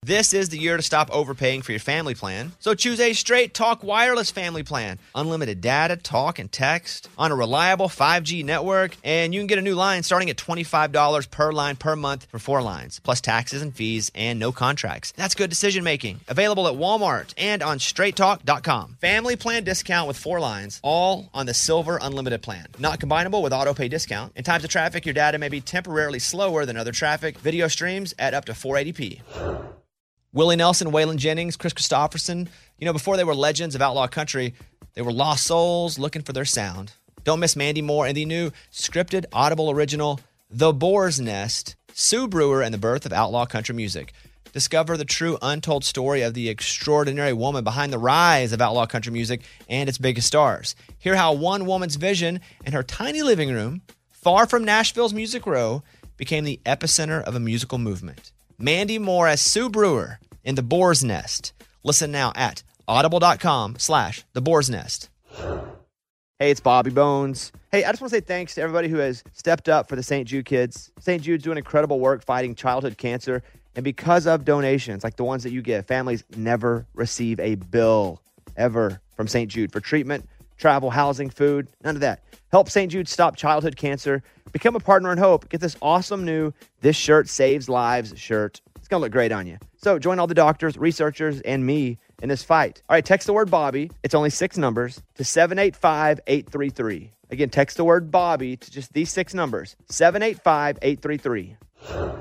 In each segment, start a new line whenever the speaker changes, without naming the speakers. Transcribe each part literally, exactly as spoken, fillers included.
This is the year to stop overpaying for your family plan. So choose a Straight Talk Wireless family plan. Unlimited data, talk, and text on a reliable five G network. And you can get a new line starting at twenty-five dollars per line per month for four lines, plus taxes and fees and no contracts. That's good decision making. Available at Walmart and on straight talk dot com. Family plan discount with four lines, all on the Silver Unlimited plan. Not combinable with auto pay discount. In times of traffic, your data may be temporarily slower than other traffic. Video streams at up to four eighty p. Willie Nelson, Waylon Jennings, Chris Christopherson, you know, before they were legends of outlaw country, they were lost souls looking for their sound. Don't miss Mandy Moore and the new scripted Audible original, The Boar's Nest, Sue Brewer and the Birth of Outlaw Country Music. Discover the true untold story of the extraordinary woman behind the rise of outlaw country music and its biggest stars. Hear how one woman's vision in her tiny living room, far from Nashville's Music Row, became the epicenter of a musical movement. Mandy Moore as Sue Brewer in The Boar's Nest. Listen now at audible.com slash The Boar's Nest. Hey, it's Bobby Bones. Hey, I just want to say thanks to everybody who has stepped up for the Saint Jude kids. Saint Jude's doing incredible work fighting childhood cancer. And because of donations like the ones that you give, families never receive a bill ever from Saint Jude for treatment, travel, housing, food, none of that. Help Saint Jude stop childhood cancer. Become a partner in hope. Get this awesome new This Shirt Saves Lives shirt. It's going to look great on you. So join all the doctors, researchers, and me in this fight. All right, text the word Bobby. It's only six numbers to seven eight five, eight three three. Again, text the word Bobby to just these six numbers, seven eight five, eight three three. All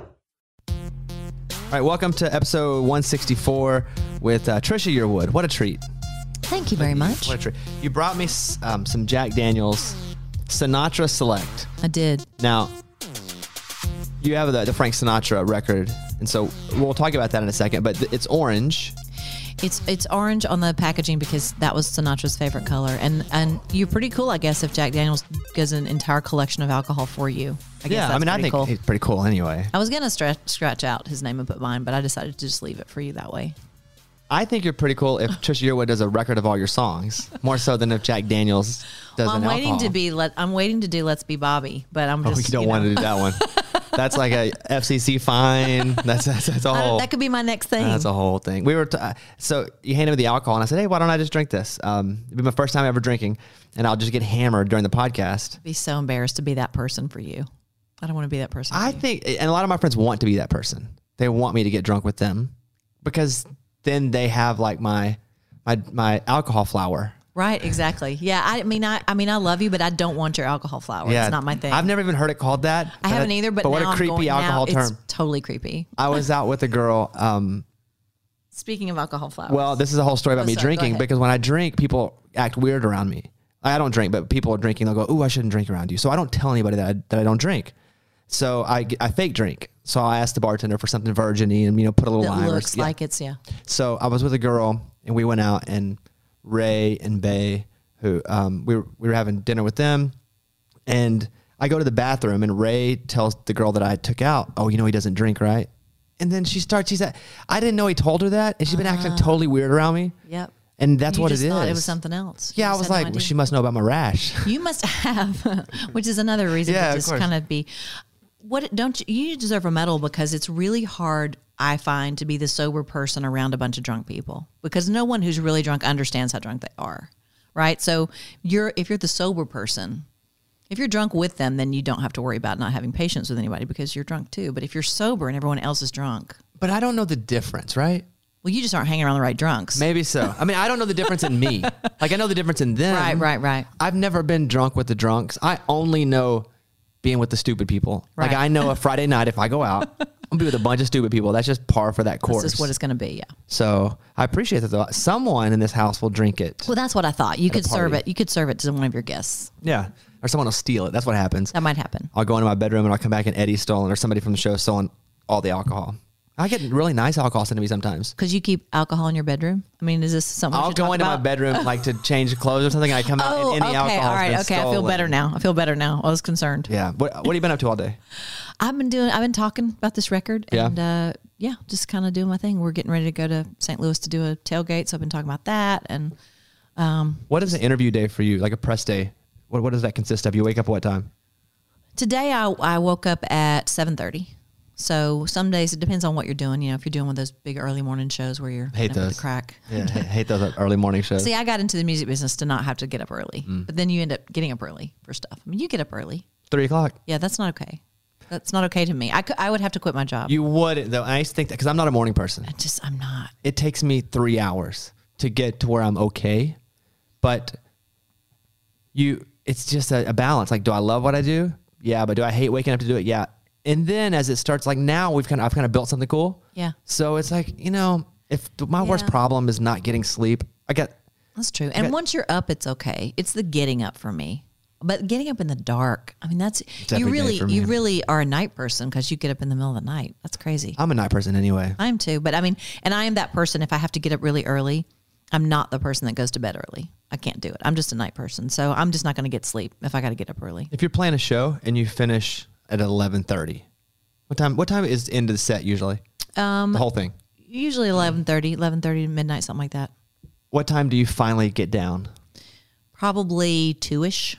right, welcome to episode one sixty-four with uh, Trisha Yearwood. What a treat.
Thank you very much.
What a treat. You brought me um, some Jack Daniels Sinatra Select.
I did.
Now, you have the, the Frank Sinatra record, and so we'll talk about that in a second, but th- it's orange.
It's it's orange on the packaging because that was Sinatra's favorite color. And and you're pretty cool, I guess, if Jack Daniels does an entire collection of alcohol for you. I guess
yeah,
that's
I mean, I think
cool.
He's pretty cool anyway.
I was going to stretch, scratch out his name and put mine, but I decided to just leave it for you that way.
I think you're pretty cool if Trisha Yearwood does a record of all your songs, more so than if Jack Daniels does
well, I'm
an
waiting
alcohol.
to be let. I'm waiting to do Let's Be Bobby, but I'm just.
Oh, you don't
you know.
want to do that one. That's like a F C C fine. That's that's, that's a whole.
That could be my next thing.
That's a whole thing. We were t- so you handed me the alcohol, and I said, "Hey, why don't I just drink this?" Um, it'd be my first time ever drinking, and I'll just get hammered during the podcast.
I'd be so embarrassed to be that person for you. I don't want to be that person.
I
for you.
think, and a lot of my friends want to be that person. They want me to get drunk with them because then they have like my my my alcohol flower.
Right, exactly. Yeah, I mean, I, I mean, I love you, but I don't want your alcohol flower.
Yeah,
it's not my thing.
I've never even heard it called that.
I haven't either, but,
but what
now
a creepy
I'm going,
alcohol
now
term.
It's totally creepy.
I was out with a girl. Um,
Speaking of alcohol flowers.
well, this is a whole story about
Oh,
me
sorry, go
drinking
ahead.
because when I drink, people act weird around me. I don't drink, but people are drinking. They'll go, "Ooh, I shouldn't drink around you." So I don't tell anybody that I, that I don't drink. So I, I fake drink. So I asked the bartender for something virgin-y and, you know, put a little
That
lime.
looks
or, yeah.
like it's, yeah.
So I was with a girl and we went out and Ray and Bay, who um, we were, we were having dinner with them, and I go to the bathroom and Ray tells the girl that I took out, "Oh, you know he doesn't drink, right?" And then she starts, she's like, I didn't know he told her that, and she's been acting totally weird around me.
Yep.
And that's
you
what
just
it is.
thought it was something else.
Yeah,
You
I was
just had no
like, well,
idea.
she must know about my rash.
You must have, which is another reason
Yeah,
to
of
just
course.
kind of be. What don't you, you deserve a medal because it's really hard, I find, to be the sober person around a bunch of drunk people because no one who's really drunk understands how drunk they are, right? So you're if you're the sober person, if you're drunk with them, then you don't have to worry about not having patience with anybody because you're drunk too. But if you're sober and everyone else is drunk,
But I don't know the difference, right?
well, you just aren't hanging around the right drunks.
Maybe so. I mean, I don't know the difference in me. Like, I know the difference in them.
Right, right, right.
I've never been drunk with the drunks. I only know being with the stupid people. Like,
Right.
I know a Friday night, if I go out, I'm going to be with a bunch of stupid people. That's just par for that course.
This is what it's going to be, yeah.
So I appreciate that, though. Someone in this house will drink it.
Well, that's what I thought. You
At a
could serve
party.
it. You could serve it to one of your guests.
Yeah. Or someone will steal it. That's what happens.
That might happen.
I'll go into my bedroom and I'll come back and Eddie's stolen, or somebody from the show stolen all the alcohol. I get really nice alcohol sent to me sometimes.
Because you keep alcohol in your bedroom? I mean, is this something we
I'll
should
go
talk
into
about?
my bedroom like to change clothes or something. And I come out
Oh,
and any
okay.
alcohol.
All right. Okay. I feel better now. I feel better now. I was concerned.
Yeah. What, what have you been up to all day?
I've been doing, I've been talking about this record
Yeah.
and, uh, yeah, just kind of doing my thing. We're getting ready to go to Saint Louis to do a tailgate. So I've been talking about that. And, um,
What is an interview day for you? Like a press day? What, what does that consist of? You wake up at what time?
today I, I woke up at seven thirty. So some days it depends on what you're doing. You know, if you're doing one of those big early morning shows where you're
hate those
the crack.
Yeah, I hate those early morning shows.
See, I got into the music business to not have to get up early, mm. but then you end up getting up early for stuff. I mean, you get up early.
Three o'clock.
Yeah, that's not okay. That's not okay to me. I, could, I would have to quit my job.
You wouldn't, though. I used to think that because I'm not a morning person.
I just, I'm not.
It takes me three hours to get to where I'm okay. But you, it's just a, a balance. Like, do I love what I do? Yeah. But do I hate waking up to do it? Yeah. And then as it starts, like now we've kind of, I've kind of built something cool.
Yeah.
So it's like, you know, if my yeah. worst problem is not getting sleep, I get.
That's true. And got, once you're up, it's okay. It's the getting up for me. But getting up in the dark, I mean, that's, you really, you really are a night person because you get up in the middle of the night. That's crazy.
I'm a night person anyway.
I am too. But I mean, and I am that person, if I have to get up really early, I'm not the person that goes to bed early. I can't do it. I'm just a night person. So I'm just not going to get sleep if I got to get up early.
If you're playing a show and you finish at eleven thirty, what time, what time is the end of the set usually? Um, the whole thing?
Usually eleven thirty, eleven thirty to midnight, something like that.
What time do you finally get down?
Probably two-ish.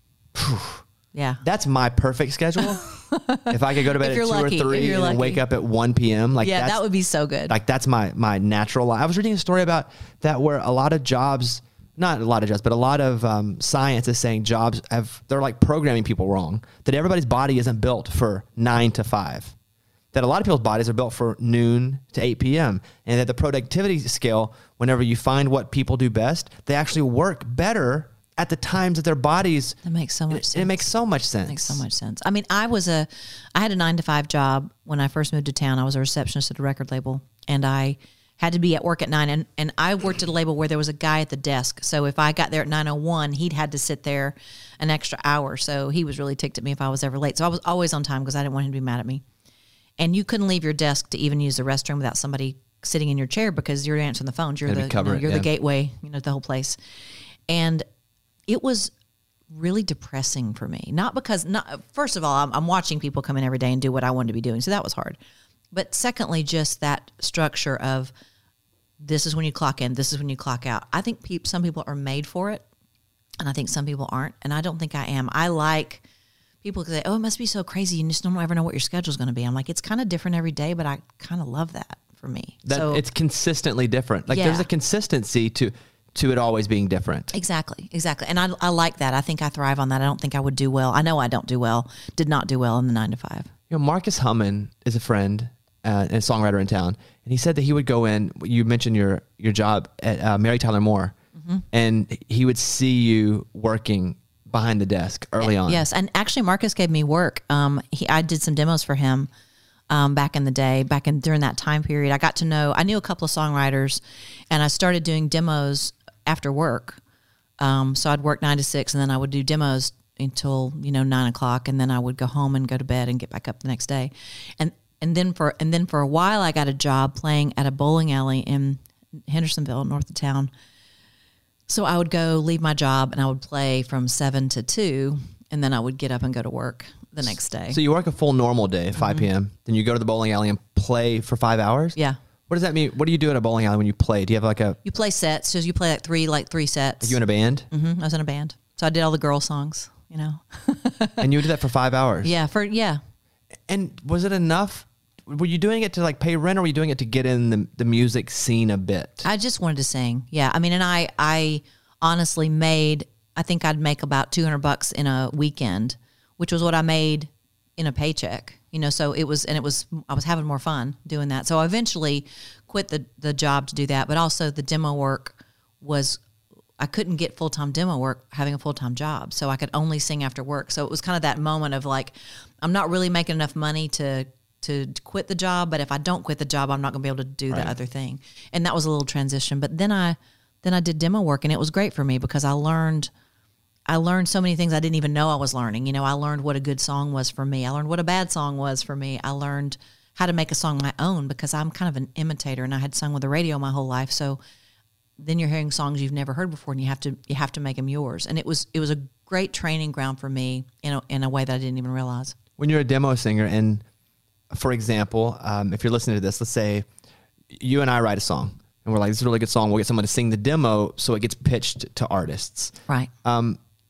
Yeah.
That's my perfect schedule. If I could go to bed at two lucky, or three and then wake up at one p.m. Like
yeah, that would be so good.
Like that's my, my natural life. I was reading a story about that where a lot of jobs, not a lot of jobs, but a lot of um, science is saying jobs have, they're like programming people wrong. That everybody's body isn't built for nine to five. That a lot of people's bodies are built for noon to eight p.m. And that the productivity scale, whenever you find what people do best, they actually work better at the times that their bodies.
That makes so much
it,
sense.
It makes so much sense.
It makes so much sense. I mean, I was a, I had a nine to five job when I first moved to town. I was a receptionist at a record label and I had to be at work at nine and, and I worked at a label where there was a guy at the desk. So if I got there at nine oh one, he'd had to sit there an extra hour. So he was really ticked at me if I was ever late. So I was always on time because I didn't want him to be mad at me. And you couldn't leave your desk to even use the restroom without somebody sitting in your chair because you're answering the phones. You're, the, you know, you're yeah. the gateway, you know, the whole place. And it was really depressing for me. Not because, not first of all, I'm, I'm watching people come in every day and do what I wanted to be doing. So that was hard. But secondly, just that structure of this is when you clock in, this is when you clock out. I think pe- some people are made for it, and I think some people aren't. And I don't think I am. I like people say, oh, it must be so crazy. You just don't ever know what your schedule's going to be. I'm like, it's kind of different every day, but I kind of love that for me.
That
so
it's consistently different. Like
yeah.
there's a consistency to to it always being different.
Exactly, exactly. And I, I like that. I think I thrive on that. I don't think I would do well. I know I don't do well, did not do well in the nine to five.
You know, Marcus Hummin is a friend uh, and a songwriter in town. And he said that he would go in, you mentioned your, your job at uh, Mary Tyler Moore, mm-hmm. and he would see you working behind the desk early on.
Yes. And actually Marcus gave me work. Um, he, I did some demos for him um, back in the day, back in during that time period. I got to know, I knew a couple of songwriters and I started doing demos after work. Um, so I'd work nine to six and then I would do demos until, you know, nine o'clock. And then I would go home and go to bed and get back up the next day. And, and then for, and then for a while I got a job playing at a bowling alley in Hendersonville, north of town. So I would go leave my job and I would play from seven to two and then I would get up and go to work the next day.
So you work a full normal day at five p.m. Mm-hmm. Then you go to the bowling alley and play for five hours?
Yeah.
What does that mean? What do you do at a bowling alley when you play? Do you have like a...
You play sets. So you play like three, like three sets.
Are you in a band?
Mm-hmm. I was in a band. So I did all the girl songs, you know.
And you did that for five hours?
Yeah. For Yeah.
And was it enough? Were you doing it to like pay rent or were you doing it to get in the, the music scene a bit?
I just wanted to sing. Yeah. I mean, and I, I honestly made, I think I'd make about two hundred bucks in a weekend, which was what I made in a paycheck. You know, so it was, and it was, I was having more fun doing that. So I eventually quit the, the job to do that. But also the demo work was, I couldn't get full-time demo work having a full-time job. So I could only sing after work. So it was kind of that moment of like, I'm not really making enough money to, to quit the job. But if I don't quit the job, I'm not gonna be able to do right. the other thing. And that was a little transition. But then I, then I did demo work and it was great for me because I learned I learned so many things I didn't even know I was learning. You know, I learned what a good song was for me. I learned what a bad song was for me. I learned how to make a song my own because I'm kind of an imitator and I had sung with the radio my whole life. So then you're hearing songs you've never heard before and you have to you have to make them yours. And it was it was a great training ground for me in a, in a way that I didn't even realize.
When you're a demo singer and, for example, um, if you're listening to this, let's say you and I write a song and we're like, this is a really good song. We'll get someone to sing the demo so it gets pitched to artists.
Right.
Um,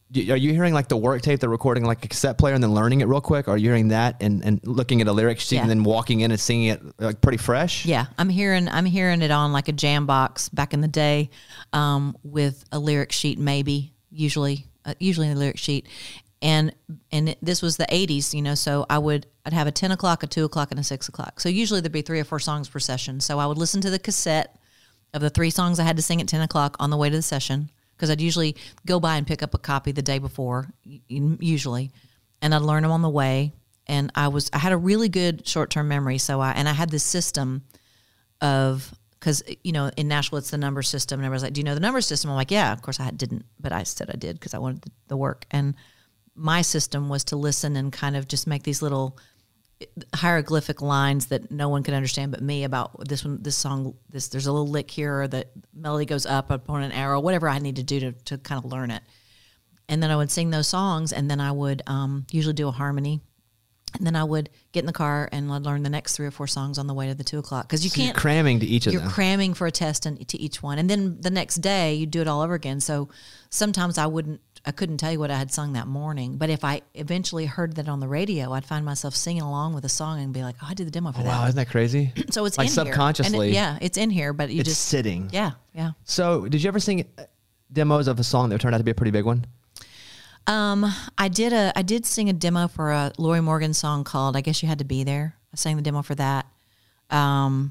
do- are you hearing like the work tape, the recording like a cassette player and then learning it real quick? Or are you hearing that and, and looking at a lyric sheet
Yeah.
and then walking in and singing it like pretty fresh?
Yeah, I'm hearing I'm hearing it on like a jam box back in the day, um, with a lyric sheet, maybe usually uh, usually the lyric sheet, and and it, this was the eighties, you know. So I would I'd have a ten o'clock, a two o'clock, and a six o'clock. So usually there'd be three or four songs per session. So I would listen to the cassette of the three songs I had to sing at ten o'clock on the way to the session, because I'd usually go by and pick up a copy the day before, usually, and I'd learn them on the way. And I was I had a really good short term memory, so I and I had this system of, because you know in Nashville it's the number system, and everyone's like, "Do you know the number system?" I'm like, "Yeah." Of course I didn't, but I said I did because I wanted the, the work. And my system was to listen and kind of just make these little hieroglyphic lines that no one could understand but me about this one, this song, this there's a little lick here, or the melody goes up upon an arrow, whatever I need to do to, to kind of learn it. And then I would sing those songs, and then I would um, usually do a harmony, and then I would get in the car and I'd learn the next three or four songs on the way to the two o'clock, because you
So
can't
you're cramming to each of
you're
them.
cramming for a test and to each one, and then the next day you do it all over again. So sometimes I wouldn't I couldn't tell you what I had sung that morning, but if I eventually heard that on the radio, I'd find myself singing along with a song and be like, "Oh, I did the demo for that."
Wow, isn't that crazy?
So it's
like
in here. And
subconsciously.
it- yeah, it's in here, but you
It's
just
sitting.
yeah, yeah.
So did you ever sing demos of a song that turned out to be a pretty big one?
Um, I did a I did sing a demo for a Lori Morgan song called "I Guess You Had to Be There." I sang the demo for that. Um,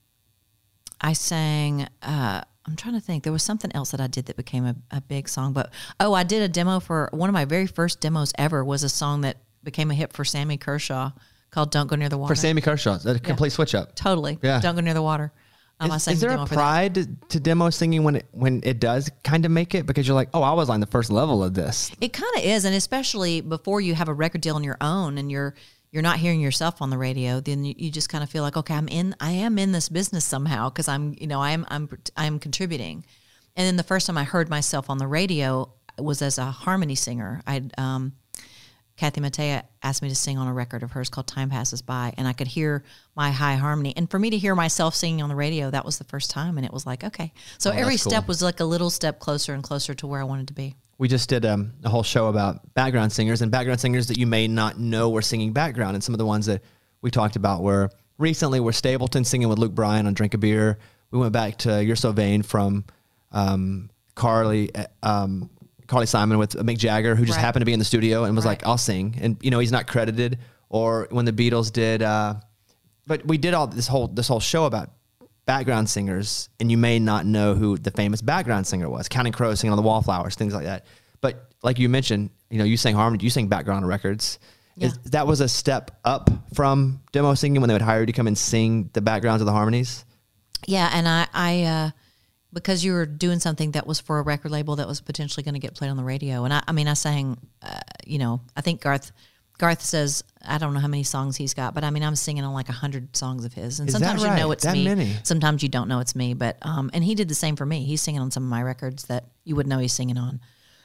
I sang. Uh, I'm trying to think. There was something else that I did that became a, a big song. But oh, I did a demo for one of my very first demos ever. Was a song that became a hit for Sammy Kershaw called "Don't Go Near the Water."
For Sammy Kershaw, a complete switch up.
Totally.
Yeah.
"Don't Go Near the Water." Um, I
Is,
sang
is
the
there
demo
a
for that.
pride to, to demo singing when it when it does kind of make it, because you're like, oh, I was on the first level of this?
It kind of is, and especially before you have a record deal on your own and you're you're not hearing yourself on the radio, then you, you just kind of feel like, okay, I'm in, I am in this business somehow, because I'm, you know, I'm I'm I'm contributing. And then the first time I heard myself on the radio was as a harmony singer. I'd um, Kathy Mattea asked me to sing on a record of hers called "Time Passes By," and I could hear my high harmony. And for me to hear myself singing on the radio, that was the first time, and it was like, okay. So
Oh,
every
that's cool.
step was like a little step closer and closer to where I wanted to be.
We just did um, a whole show about background singers and background singers that you may not know were singing background. And some of the ones that we talked about were recently were Stapleton singing with Luke Bryan on "Drink a Beer." We went back to "You're So Vain" from um, Carly uh, um, Carly Simon with Mick Jagger, who just
Right.
happened to be in the studio and was
Right.
like, "I'll sing." And you know, he's not credited. Or when the Beatles did, uh, but we did all this whole this whole show about background singers, and you may not know who the famous background singer was. Counting Crows singing on the Wallflowers, things like that. But like you mentioned, you know, you sang harmony, you sang background records.
Yeah.
Is, that was a step up from demo singing when they would hire you to come and sing the backgrounds of the harmonies?
Yeah, and I, I uh, because you were doing something that was for a record label that was potentially going to get played on the radio. And I, I mean, I sang, uh, you know, I think Garth, Garth says, I don't know how many songs he's got, but I mean, I'm singing on like a hundred songs of his. And
Is that
sometimes you know
right?
it's
That
me.
many?
Sometimes you don't know it's me. But um, and he did the same for me. He's singing on some of my records that you would know he's singing on.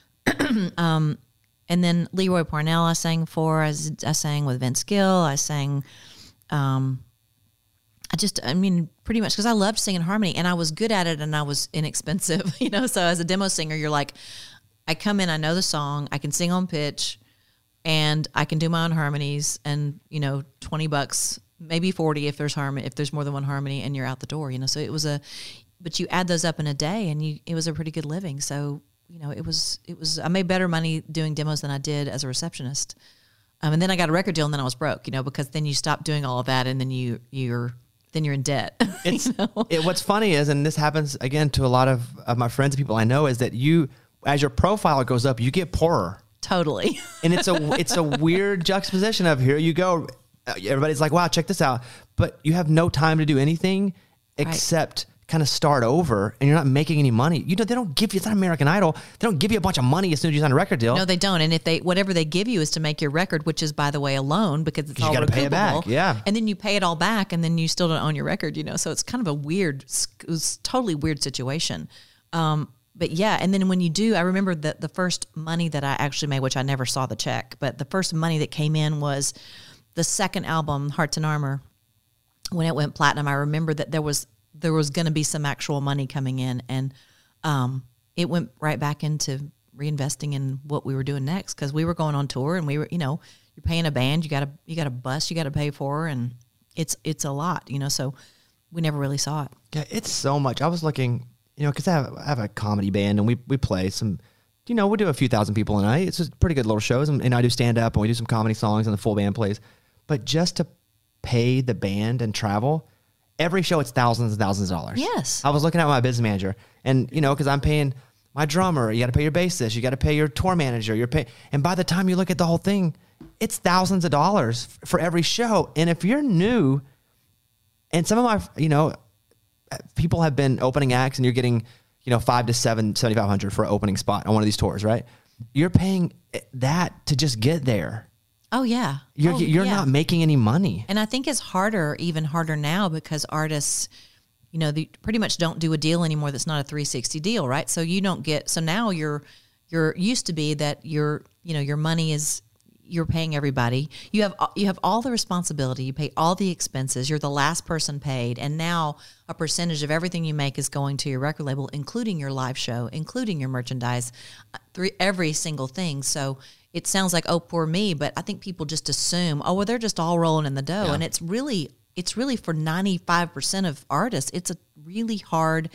um, and then Leroy Parnell, I sang for. I, s- I sang with Vince Gill. I sang. Um, I just, I mean, pretty much because I loved singing harmony and I was good at it and I was inexpensive, you know. So as a demo singer, you're like, I come in, I know the song, I can sing on pitch, and I can do my own harmonies, and you know, twenty bucks, maybe forty if there's harmony, if there's more than one harmony, and you're out the door, you know. So it was a, but you add those up in a day, and you, it was a pretty good living. So you know, it was, it was, I made better money doing demos than I did as a receptionist. Um, and then I got a record deal, and then I was broke, you know, because then you stop doing all of that, and then you, you're, then you're in debt.
It's
you know?
it, what's funny is, and this happens again to a lot of, of my friends and people I know, is that you, as your profile goes up, you get poorer.
Totally.
And it's a it's a weird juxtaposition of here you go. Everybody's like, wow, check this out. But you have no time to do anything except kind of start over, and you're not making any money. You know, they don't give you, it's not American Idol. They don't give you a bunch of money as soon as you sign a record deal.
No, they don't. And if they, whatever they give you is to make your record, which is, by the way, a loan because it's
You
all
gotta pay it back,
recoupable.
yeah.
And then you pay it all back, and then you still don't own your record, you know. So it's kind of a weird, it was totally weird situation. Um, but yeah, and then when you do, I remember that the first money that I actually made, which I never saw the check, but the first money that came in was the second album, Hearts and Armor. When it went platinum, I remember that there was there was going to be some actual money coming in, and um, it went right back into reinvesting in what we were doing next because we were going on tour and we were, you know, you're paying a band, you got a you got a bus you got to pay for, and it's it's a lot, you know. So we never really saw it.
Yeah, it's so much. I was looking, you know, because I have I have a comedy band and we we play some. You know, we do a few thousand people a night. It's just pretty good little shows, and, and I do stand up and we do some comedy songs and the full band plays. But just to pay the band and travel, every show it's thousands and thousands of dollars.
Yes.
I was looking at my business manager, and you know, because I'm paying my drummer, you got to pay your bassist, you got to pay your tour manager, you're pay, and by the time you look at the whole thing, it's thousands of dollars f- for every show. And if you're new, and some of my, you know, people have been opening acts, and you're getting, you know, five to seven, seventy-five hundred for an opening spot on one of these tours, right? You're paying that to just get there.
Oh yeah.
You're,
oh,
you're
yeah.
not making any money.
And I think it's harder, even harder now because artists, you know, they pretty much don't do a deal anymore that's not a three sixty deal, right? So you don't get, so now you're, you're used to be that your, you know, your money is, you're paying everybody. You have, you have all the responsibility. You pay all the expenses. You're the last person paid. And now a percentage of everything you make is going to your record label, including your live show, including your merchandise, three, every single thing. So it sounds like, oh, poor me, but I think people just assume, oh, well, they're just all rolling in the dough.
Yeah.
And it's really, it's really for ninety-five percent of artists, it's a really hard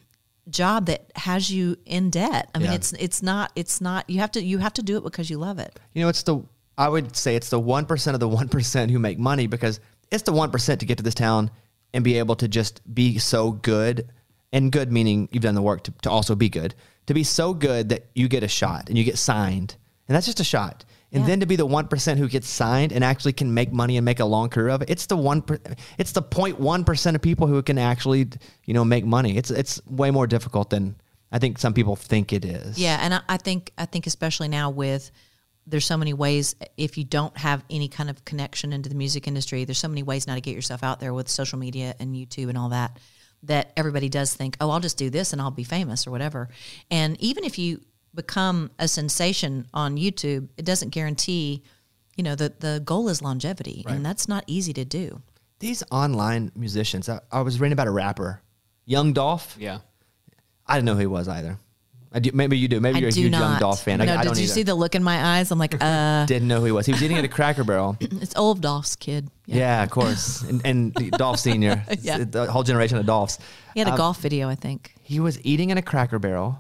job that has you in debt. I mean,
Yeah.
it's, it's not, it's not, you have to, you have to do it because you love it.
You know, it's the, I would say it's the one percent of the one percent who make money, because it's the one percent to get to this town and be able to just be so good, and good meaning you've done the work to, to also be good, to be so good that you get a shot and you get signed. And that's just a shot. And
Yeah.
then to be the one percent who gets signed and actually can make money and make a long career of it, it's the one, per, it's the zero point one percent of people who can actually, you know, make money. It's, it's way more difficult than I think some people think it is.
Yeah. And I, I think, I think especially now with, there's so many ways, if you don't have any kind of connection into the music industry, there's so many ways now to get yourself out there with social media and YouTube and all that, that everybody does think, oh, I'll just do this and I'll be famous or whatever. And even if you become a sensation on YouTube, it doesn't guarantee, you know, the, the goal is longevity,
Right.
and that's not easy to do.
These online musicians, I, I was reading about a rapper, Young Dolph.
Yeah.
I didn't know who he was either. I do, maybe you do. Maybe
I
you're a
do
huge
not.
Young Dolph fan.
No,
I, I
did
don't
you
either.
see the look in my eyes? I'm like, uh,
Didn't know who he was. He was eating at a Cracker Barrel.
it's old Dolph's kid.
Yeah, of course. And, and Dolph Senior.
Yeah.
The whole generation of Dolphs.
He had a
Um,
golf video, I think.
He was eating in a Cracker Barrel,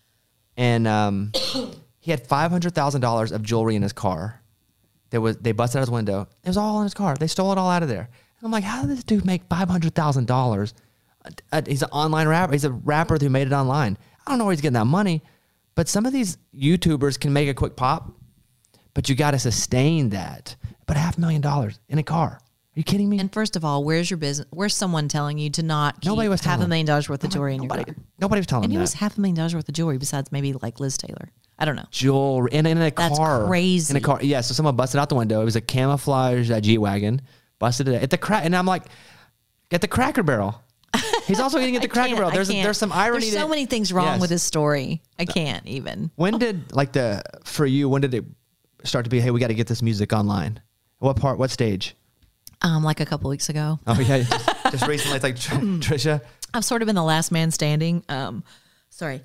and um, he had five hundred thousand dollars of jewelry in his car. There was, they busted out his window. It was all in his car. They stole it all out of there. And I'm like, how did this dude make five hundred thousand dollars? Uh, he's an online rapper. He's a rapper who made it online. I don't know where he's getting that money, but some of these YouTubers can make a quick pop, but you got to sustain that. But half a million dollars in a car. Are you kidding me?
And first of all, where's your business? Where's someone telling you to not keep
Nobody was
half
telling
a
him.
million dollars worth of jewelry in your
nobody,
car?
nobody was telling
And
him
it
that.
was half a million dollars worth of jewelry besides maybe like Liz Taylor. I don't know.
Jewelry in, in a
That's
car.
crazy.
In a car. Yeah. So someone busted out the window. It was a camouflage uh, G wagon. Busted it at the crack, and I'm like, at the Cracker Barrel. He's also eating at the
I
Cracker
can't,
Barrel.
I
There's
can't.
there's some irony.
There's so
that-
many things wrong
Yes.
with his story. I can't even.
When did like the for you? When did it start to be? Hey, we got to get this music online. What part? What stage?
Um, like a couple weeks ago,
Oh yeah, just, just recently. It's like Tr- Trisha.
I've sort of been the last man standing. Um, sorry.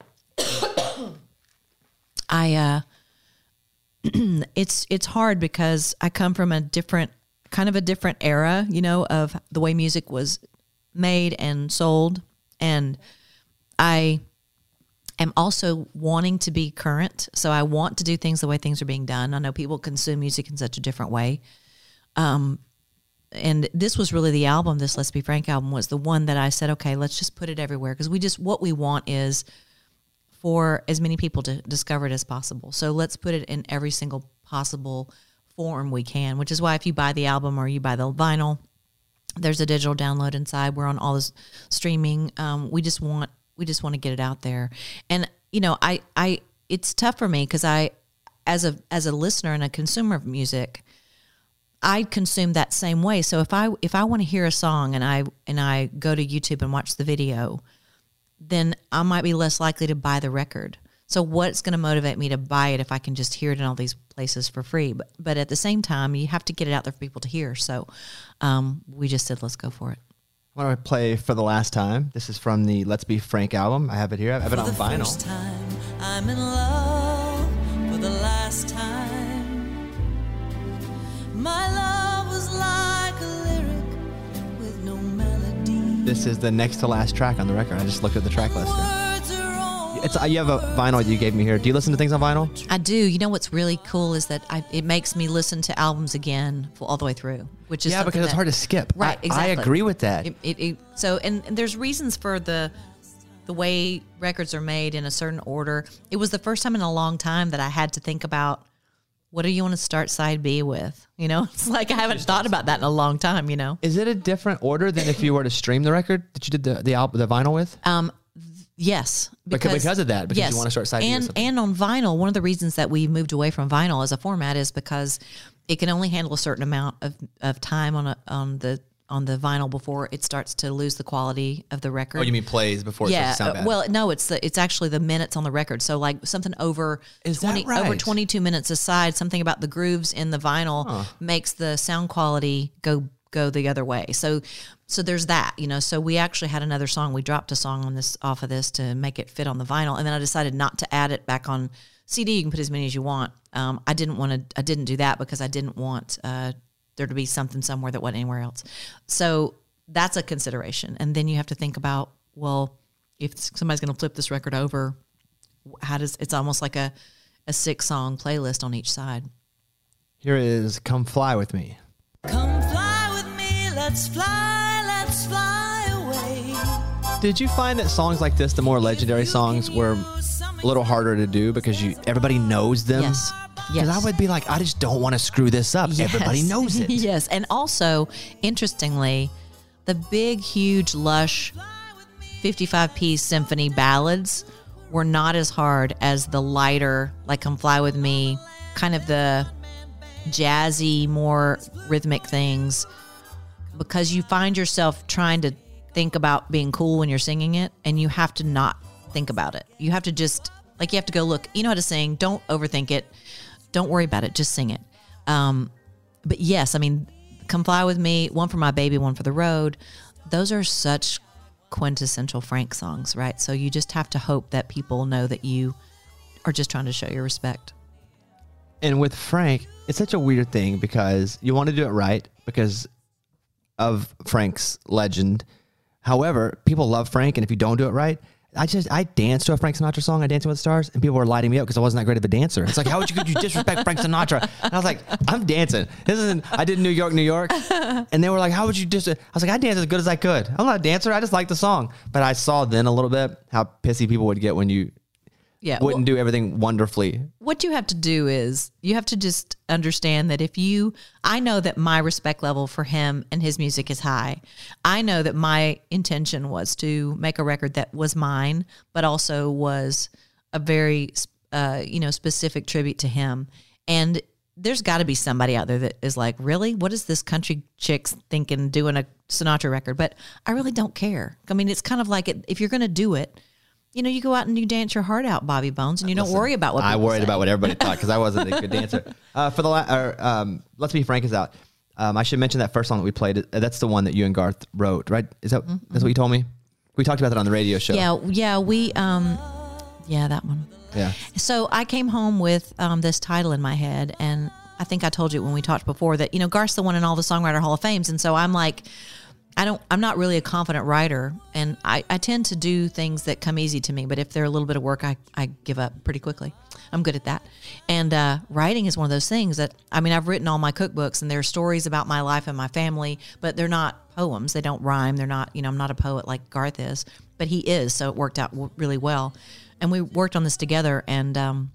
I uh, it's it's hard because I come from a different kind of a different era, you know, of the way music was made and sold, and I am also wanting to be current. So I want to do things the way things are being done. I know people consume music in such a different way. Um, and this was really the album, this Let's Be Frank album was the one that I said, okay, let's just put it everywhere. Because we just, what we want is for as many people to discover it as possible. So let's put it in every single possible form we can, which is why if you buy the album or you buy the vinyl, there's a digital download inside. We're on all this streaming. Um, we just want, we just want to get it out there. And, you know, I, I, it's tough for me because I, as a, as a listener and a consumer of music, I consume that same way. So if I if I want to hear a song and I and I go to YouTube and watch the video, then I might be less likely to buy the record. So what's going to motivate me to buy it if I can just hear it in all these places for free? But but at the same time, you have to get it out there for people to hear. So um, we just said, let's go for it.
Why don't I play for the last time? This is from the Let's Be Frank album. I have it here. I have it on
For the
vinyl.
first time,
I'm in love for the last time. My love was like a lyric with no melody.
This is the next to last track on the record. I just looked at the track list there. It's you have a vinyl you gave me here. Do you listen to things on vinyl?
I do. You know what's really cool is that I, it makes me listen to albums again all the way through, which is
yeah, because it's
that,
hard to skip.
Right,
I,
exactly.
I agree with that.
It, it, it, so, and, and there's reasons for the the way records are made in a certain order. It was the first time in a long time that I had to think about, what do you want to start side B with? You know, it's like I haven't thought about that in a long time. You know,
is it a different order than if you were to stream the record that you did the the album, the vinyl with?
Um. Yes,
because, because of that, because
yes,
you want to start side B
and
with something.
and on vinyl, one of the reasons that we moved away from vinyl as a format is because it can only handle a certain amount of, of time on a on the on the vinyl before it starts to lose the quality of the record.
Oh, you mean plays before it
yeah,
starts to sound bad?
Uh, well, no, it's the it's actually the minutes on the record. So like something over
is that
twenty
right?
over twenty-two minutes aside, something about the grooves in the vinyl huh. makes the sound quality go go the other way. So so there's that, you know. So we actually had another song. We dropped a song on this off of this to make it fit on the vinyl, and then I decided not to add it back on C D. You can put as many as you want. Um, I didn't want to. I didn't do that because I didn't want uh, there to be something somewhere that wasn't anywhere else. So that's a consideration. And then you have to think about, well, if somebody's going to flip this record over, how does it's almost like a a six song playlist on each side.
Here is "Come Fly With Me."
Come fly with me, let's fly, let's fly away.
Did you find that songs like this, the more legendary songs, were a little harder to do because you everybody knows them?
Yes.
Because
yes.
I would be like, I just don't want to screw this up.
Yes.
Everybody knows it.
Yes. And also, interestingly, the big, huge, lush fifty-five piece symphony ballads were not as hard as the lighter, like Come Fly With Me, kind of the jazzy, more rhythmic things, because you find yourself trying to think about being cool when you're singing it, and you have to not think about it. You have to just, like, you have to go, look, you know how to sing, don't overthink it, don't worry about it, just sing it. Um, but yes, I mean, Come Fly With Me, One for My Baby, One for the Road, those are such quintessential Frank songs, right? So you just have to hope that people know that you are just trying to show your respect.
And with Frank, it's such a weird thing because you want to do it right because of Frank's legend. However, people love Frank, and if you don't do it right, I just I danced to a Frank Sinatra song, I Dancing with the Stars, and people were lighting me up because I wasn't that great of a dancer. It's like, how would you could you disrespect Frank Sinatra? And I was like, I'm dancing. This isn't. I did New York, New York, and they were like, how would you just? I was like, I danced as good as I could. I'm not a dancer. I just like the song. But I saw then a little bit how pissy people would get when you
yeah,
wouldn't
well,
do everything wonderfully.
What you have to do is you have to just understand that if you, I know that my respect level for him and his music is high. I know that my intention was to make a record that was mine, but also was a very, uh, you know, specific tribute to him. And there's got to be somebody out there that is like, really? What is this country chick's thinking doing a Sinatra record? But I really don't care. I mean, it's kind of like it, if you're going to do it, you know, you go out and you dance your heart out, Bobby Bones, and you don't
Listen,
worry about what
I
people
worried
say.
about what everybody thought because I wasn't a good dancer. Uh, for the la- or, um, Let's Be Frank is out. Um, I should mention that first song that we played. That's the one that you and Garth wrote, right? Is that mm-hmm. that's what you told me? We talked about that on the radio show.
Yeah, yeah, we, um, yeah, that one.
Yeah.
So I came home with um, this title in my head, and I think I told you when we talked before that, you know, Garth's the one in all the Songwriter Hall of Fames, and so I'm like, I don't, I'm not really a confident writer, and I, I tend to do things that come easy to me, but if they're a little bit of work, I, I give up pretty quickly. I'm good at that. And uh, writing is one of those things that, I mean, I've written all my cookbooks, and they're stories about my life and my family, but they're not poems. They don't rhyme. They're not, you know, I'm not a poet like Garth is, but he is, so it worked out w- really well. And we worked on this together, and um,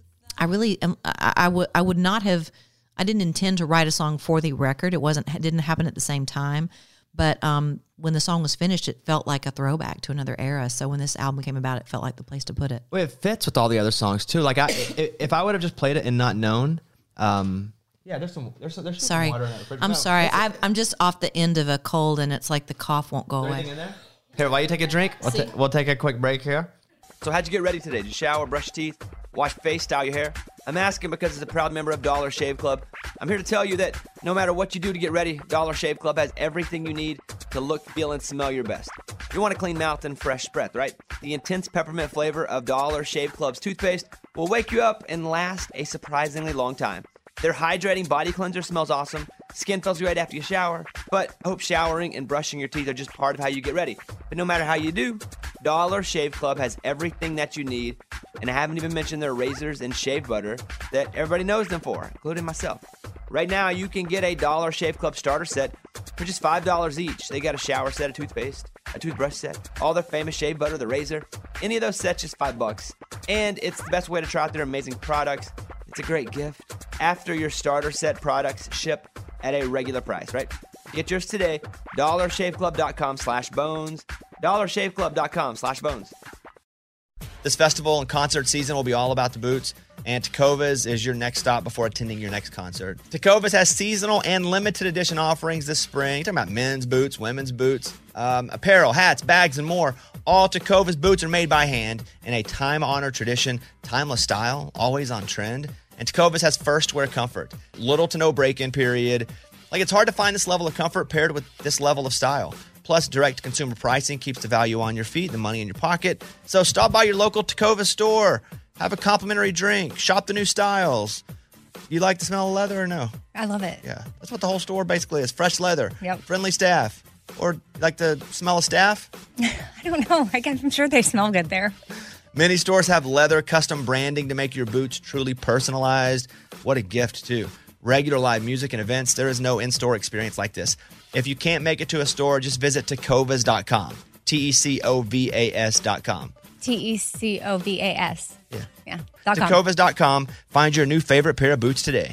I really, um, I, I would, I would not have, I didn't intend to write a song for the record. It wasn't, it didn't happen at the same time. But um, when the song was finished, it felt like a throwback to another era. So when this album came about, it felt like the place to put it.
Well, it fits with all the other songs too. Like, I, if I would have just played it and not known, um, yeah, there's some, there's some, there's some
sorry.
water in that fridge.
I'm
no,
sorry. I, I'm just off the end of a cold, and it's like the cough won't go away.
In there? Here, while you take a drink, we'll, ta- we'll take a quick break here.
So how'd you get ready today? Did you shower, brush your teeth, wash your face, style your hair? I'm asking because as a proud member of Dollar Shave Club, I'm here to tell you that no matter what you do to get ready, Dollar Shave Club has everything you need to look, feel, and smell your best. You want a clean mouth and fresh breath, right? The intense peppermint flavor of Dollar Shave Club's toothpaste will wake you up and last a surprisingly long time. Their hydrating body cleanser smells awesome. Skin feels great after you shower. But I hope showering and brushing your teeth are just part of how you get ready. But no matter how you do, Dollar Shave Club has everything that you need. And I haven't even mentioned their razors and shave butter that everybody knows them for, including myself. Right now, you can get a Dollar Shave Club starter set for just five dollars each. They got a shower set, a toothpaste, a toothbrush set, all their famous shave butter, the razor. Any of those sets, just five bucks. And it's the best way to try out their amazing products. It's a great gift after your starter set products ship at a regular price, right? Get yours today, dollarshaveclub.com slash bones, dollarshaveclub.com slash bones. This festival and concert season will be all about the boots, and Tecovas is your next stop before attending your next concert. Tecovas has seasonal and limited edition offerings this spring. You're talking about men's boots, women's boots, um, apparel, hats, bags, and more. All Tecovas boots are made by hand in a time-honored tradition, timeless style, always on trend. And Tecovas has first wear comfort, little to no break-in period. Like, it's hard to find this level of comfort paired with this level of style. Plus, direct consumer pricing keeps the value on your feet, the money in your pocket. So stop by your local Tecovas store, have a complimentary drink, shop the new styles. You like the smell of leather or no?
I love it.
Yeah, that's what the whole store basically is. Fresh leather,
Yep.
friendly staff. Or like the smell of staff?
I don't know. I guess I'm sure they smell good there.
Many stores have leather custom branding to make your boots truly personalized. What a gift, too. Regular live music and events, there is no in-store experience like this. If you can't make it to a store, just visit tecovas dot com. T E C O V A S dot com.
T E C O V A S.
Yeah.
Yeah. Dot com.
tecovas dot com. Find your new favorite pair of boots today.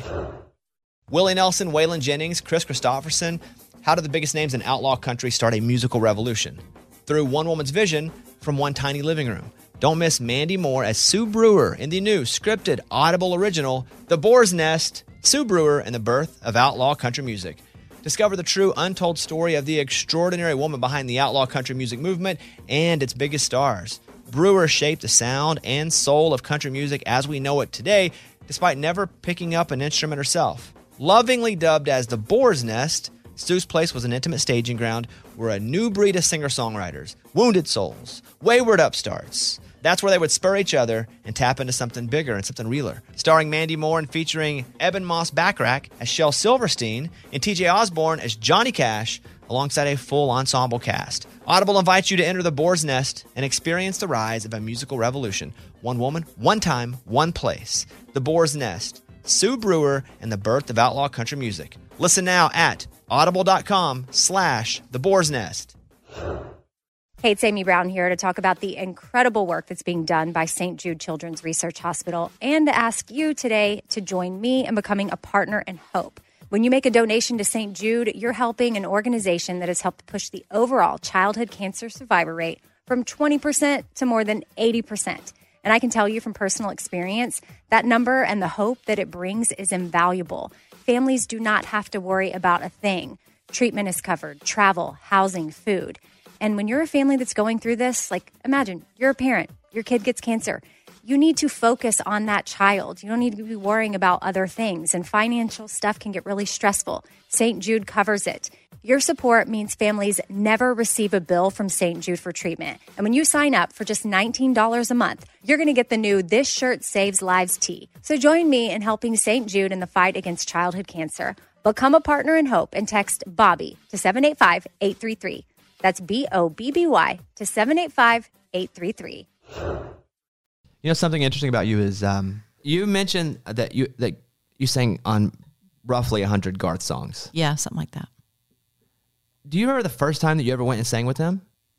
Willie Nelson, Waylon Jennings, Chris Christopherson. How did the biggest names in outlaw country start a musical revolution? Through one woman's vision from one tiny living room. Don't miss Mandy Moore as Sue Brewer in the new scripted Audible original, The Boar's Nest, Sue Brewer and the Birth of Outlaw Country Music. Discover the true untold story of the extraordinary woman behind the outlaw country music movement and its biggest stars. Brewer shaped the sound and soul of country music as we know it today, despite never picking up an instrument herself. Lovingly dubbed as The Boar's Nest, Sue's place was an intimate staging ground where a new breed of singer-songwriters, wounded souls, wayward upstarts, that's where they would spur each other and tap into something bigger and something realer. Starring Mandy Moore and featuring Eben Moss Backrack as Shel Silverstein and T J Osborne as Johnny Cash, alongside a full ensemble cast. Audible invites you to enter the Boar's Nest and experience the rise of a musical revolution. One woman, one time, one place. The Boar's Nest, Sue Brewer, and the birth of outlaw country music. Listen now at audible.com slash the Boar's Nest.
Hey, it's Amy Brown here to talk about the incredible work that's being done by Saint Jude Children's Research Hospital and to ask you today to join me in becoming a partner in hope. When you make a donation to Saint Jude, you're helping an organization that has helped push the overall childhood cancer survivor rate from twenty percent to more than eighty percent. And I can tell you from personal experience, that number and the hope that it brings is invaluable. Families do not have to worry about a thing. Treatment is covered, travel, housing, food. And when you're a family that's going through this, like imagine you're a parent, your kid gets cancer. You need to focus on that child. You don't need to be worrying about other things. And financial stuff can get really stressful. Saint Jude covers it. Your support means families never receive a bill from Saint Jude for treatment. And when you sign up for just nineteen dollars a month, you're going to get the new This Shirt Saves Lives tee. So join me in helping Saint Jude in the fight against childhood cancer. Become a partner in hope and text Bobby to seven eight five, eight three three. That's B O B B Y to seven eight five, eight three three.
You know, something interesting about you is um, you mentioned that you that you sang on roughly one hundred Garth songs.
Yeah, something like that.
Do you remember the first time that you ever went and sang with him?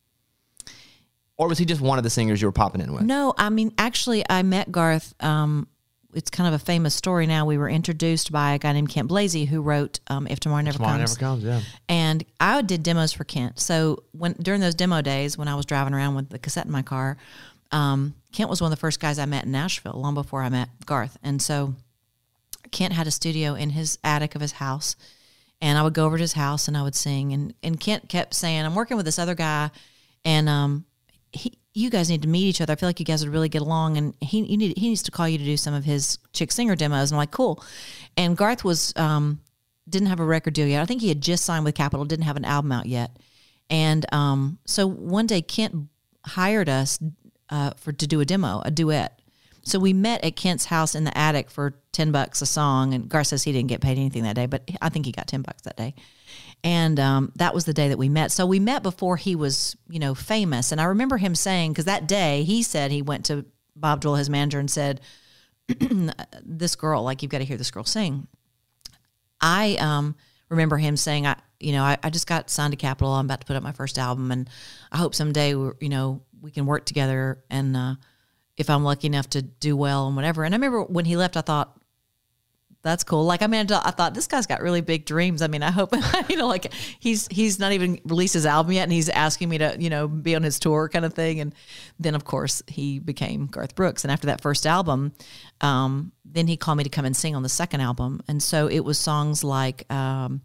Or was he just one of the singers you were popping in with?
No, I mean, actually, I met Garth. Um, it's kind of a famous story now. We were introduced by a guy named Kent Blasey who wrote um, If Tomorrow Never
Tomorrow
Comes.
Never Comes, yeah.
And I did demos for Kent. So when during those demo days, when I was driving around with the cassette in my car, um, Kent was one of the first guys I met in Nashville, long before I met Garth. And so Kent had a studio in his attic of his house. And I would go over to his house and I would sing. And, and Kent kept saying, I'm working with this other guy. And um, he you guys need to meet each other. I feel like you guys would really get along. And he you need, he needs to call you to do some of his chick singer demos. And I'm like, cool. And Garth was um, didn't have a record deal yet. I think he had just signed with Capitol, didn't have an album out yet. And um, so one day Kent hired us uh, for to do a demo, a duet. So we met at Kent's house in the attic for ten bucks a song. And Garth says he didn't get paid anything that day, but I think he got ten bucks that day. And um, that was the day that we met. So we met before he was, you know, famous. And I remember him saying, because that day he said he went to Bob Dole, his manager, and said, this girl, like, you've got to hear this girl sing. I um, remember him saying, I, you know, I, I just got signed to Capitol. I'm about to put up my first album. And I hope someday, we're, you know, we can work together. And uh, if I'm lucky enough to do well and whatever. And I remember when he left, I thought, that's cool. Like, I mean, I thought this guy's got really big dreams. I mean, I hope, you know, like he's, he's not even released his album yet and he's asking me to, you know, be on his tour kind of thing. And then of course he became Garth Brooks. And after that first album, um, then he called me to come and sing on the second album. And so it was songs like, um,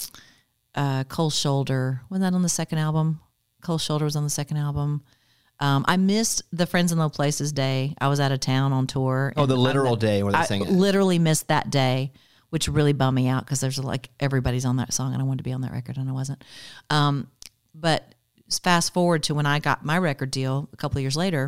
uh, Cold Shoulder. Wasn't that on the second album? Cold Shoulder was on the second album. Um, I missed the Friends in Low Places day. I was out of town on tour.
Oh, the literal
I,
day where they
I
sang it.
literally missed that day, which really bummed me out because there's like everybody's on that song and I wanted to be on that record and I wasn't. Um, but fast forward to when I got my record deal a couple of years later,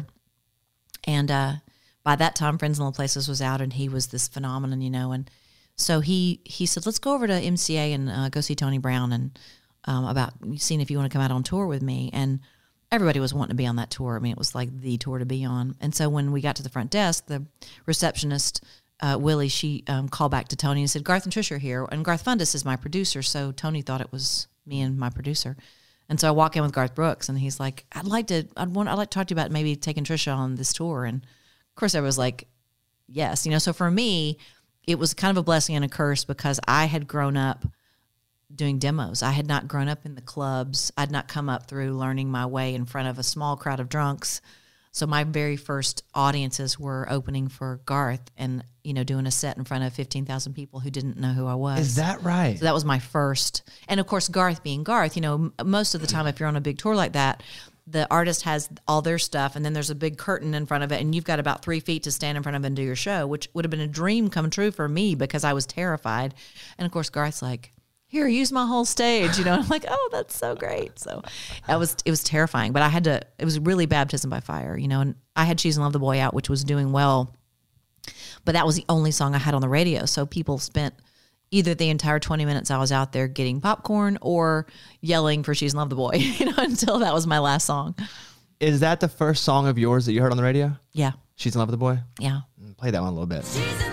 and uh, by that time, Friends in Low Places was out and he was this phenomenon, you know. And so he he said, let's go over to M C A and uh, go see Tony Brown and um, about seeing if you want to come out on tour with me. And everybody was wanting to be on that tour. I mean, it was like the tour to be on. And so when we got to the front desk, the receptionist, uh, Willie, she um, called back to Tony and said, Garth and Trish are here. And Garth Fundus is my producer. So Tony thought it was me and my producer. And so I walk in with Garth Brooks and he's like, I'd like to, I'd want, I'd like to talk to you about maybe taking Trisha on this tour. And of course I was like, yes, you know, so for me, it was kind of a blessing and a curse because I had grown up doing demos. I had not grown up in the clubs. I'd not come up through learning my way in front of a small crowd of drunks. So my very first audiences were opening for Garth and, you know, doing a set in front of fifteen thousand people who didn't know who I was.
Is that right?
So that was my first. And of course, Garth being Garth, you know, m- most of the time if you're on a big tour like that, the artist has all their stuff and then there's a big curtain in front of it and you've got about three feet to stand in front of it and do your show, which would have been a dream come true for me because I was terrified. And of course, Garth's like, here, use my whole stage, you know. I'm like, oh, that's so great. So that was, it was terrifying, but I had to, it was really baptism by fire, you know, and I had She's in Love the Boy out, which was doing well, but that was the only song I had on the radio. So people spent either the entire twenty minutes I was out there getting popcorn or yelling for She's in Love the Boy, you know, until that was my last song.
Is that the first song of yours that you heard on the radio?
Yeah.
She's in Love with the Boy?
Yeah.
Play that one a little bit.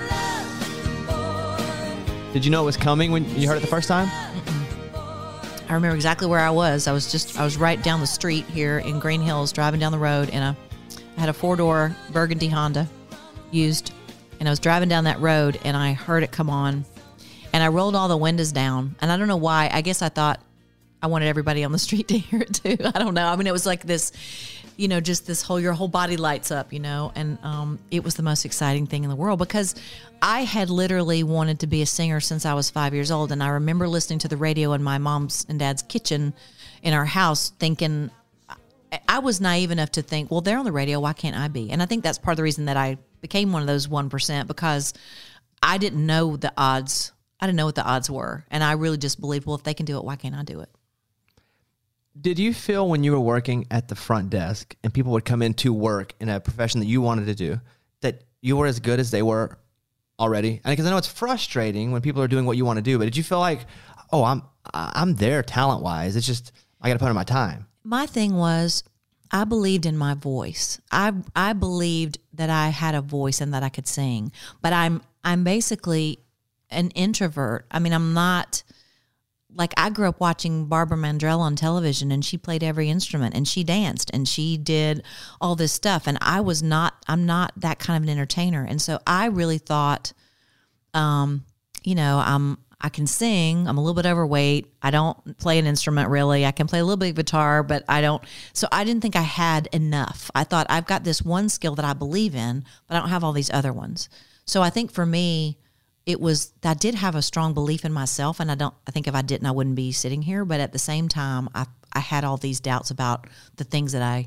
Did you know it was coming when you heard it the first time?
Mm-mm. I remember exactly where I was. I was just, I was right down the street here in Green Hills, driving down the road in a, I had a four-door burgundy Honda used, and I was driving down that road, and I heard it come on, and I rolled all the windows down, and I don't know why. I guess I thought I wanted everybody on the street to hear it too. I don't know. I mean, it was like this, you know, just this whole, your whole body lights up, you know, and um, it was the most exciting thing in the world because I had literally wanted to be a singer since I was five years old. And I remember listening to the radio in my mom's and dad's kitchen in our house thinking, I was naive enough to think, well, they're on the radio. Why can't I be? And I think that's part of the reason that I became one of those one percent because I didn't know the odds. I didn't know what the odds were. And I really just believed, well, if they can do it, why can't I do it?
Did you feel when you were working at the front desk and people would come in to work in a profession that you wanted to do, that you were as good as they were already? And because I know it's frustrating when people are doing what you want to do, but did you feel like, oh, I'm I'm there talent-wise. It's just, I got to put in my time.
My thing was, I believed in my voice. I I believed that I had a voice and that I could sing. But I'm I'm basically an introvert. I mean, I'm not... Like, I grew up watching Barbara Mandrell on television, and she played every instrument, and she danced, and she did all this stuff. And I was not, I'm not that kind of an entertainer. And so I really thought, um, you know, I'm, I can sing. I'm a little bit overweight. I don't play an instrument really. I can play a little bit of guitar, but I don't. So I didn't think I had enough. I thought I've got this one skill that I believe in, but I don't have all these other ones. So I think for me, it was, I did have a strong belief in myself, and I don't, I think if I didn't, I wouldn't be sitting here. But at the same time, I, I had all these doubts about the things that I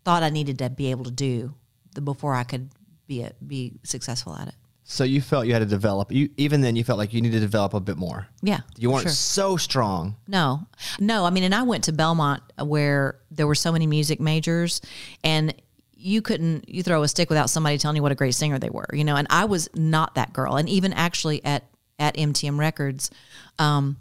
thought I needed to be able to do the, before I could be a, be successful at it.
So you felt you had to develop. You even then you felt like you needed to develop a bit more.
Yeah,
You weren't
sure.
so strong.
No, no. I mean, and I went to Belmont where there were so many music majors, and you couldn't you throw a stick without somebody telling you what a great singer they were, you know. And I was not that girl. And even actually at at M T M Records, um,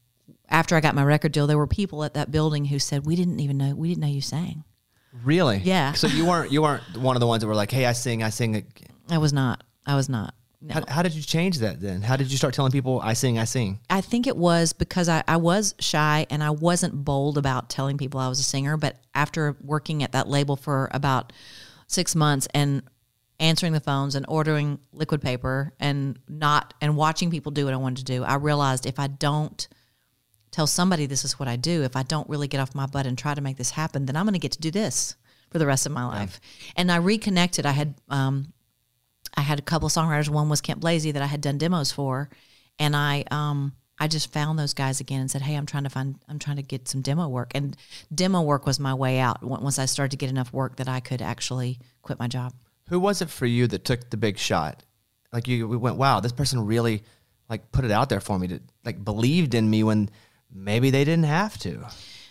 after I got my record deal, there were people at that building who said, "We didn't even know we didn't know you sang."
Really?
Yeah.
So you weren't you weren't one of the ones that were like, "Hey, I sing, I sing."
I was not. I was not. No.
How, how did you change that then? How did you start telling people, "I sing, I sing"?
I think it was because I, I was shy and I wasn't bold about telling people I was a singer. But after working at that label for about six months and answering the phones and ordering liquid paper and not and watching people do what I wanted to do, I realized if I don't tell somebody this is what I do, if I don't really get off my butt and try to make this happen, then I'm going to get to do this for the rest of my life. Yeah. And I reconnected. I had um, I had a couple of songwriters. One was Kent Blasey that I had done demos for, and I um, I just found those guys again and said, "Hey, I'm trying to find, I'm trying to get some demo work." And demo work was my way out. Once I started to get enough work that I could actually quit my job.
Who was it for you that took the big shot? Like you we went, "Wow, this person really like put it out there for me, to like believed in me when maybe they didn't have to."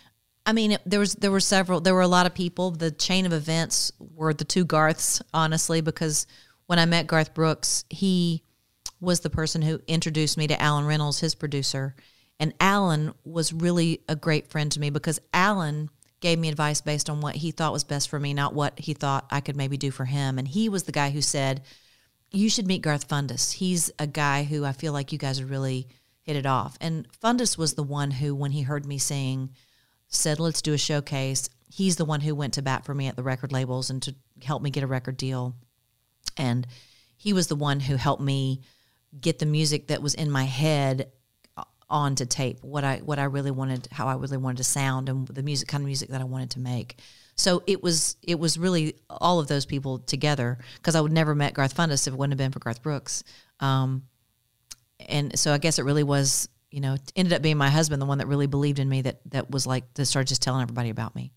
I mean, it, there was there were several. There were a lot of people. The chain of events were the two Garths, honestly, because when I met Garth Brooks, he was the person who introduced me to Alan Reynolds, his producer. And Alan was really a great friend to me because Alan gave me advice based on what he thought was best for me, not what he thought I could maybe do for him. And he was the guy who said, "You should meet Garth Fundus. He's a guy who I feel like you guys would really hit it off." And Fundus was the one who, when he heard me sing, said, "Let's do a showcase." He's the one who went to bat for me at the record labels and to help me get a record deal. And he was the one who helped me get the music that was in my head onto tape, what I what I really wanted, how I really wanted to sound, and the music kind of music that I wanted to make. So it was it was really all of those people together, because I would never met Garth Fundus if it wouldn't have been for Garth Brooks. Um, and so I guess it really was, you know, it ended up being my husband, the one that really believed in me, that that was like to start just telling everybody about me.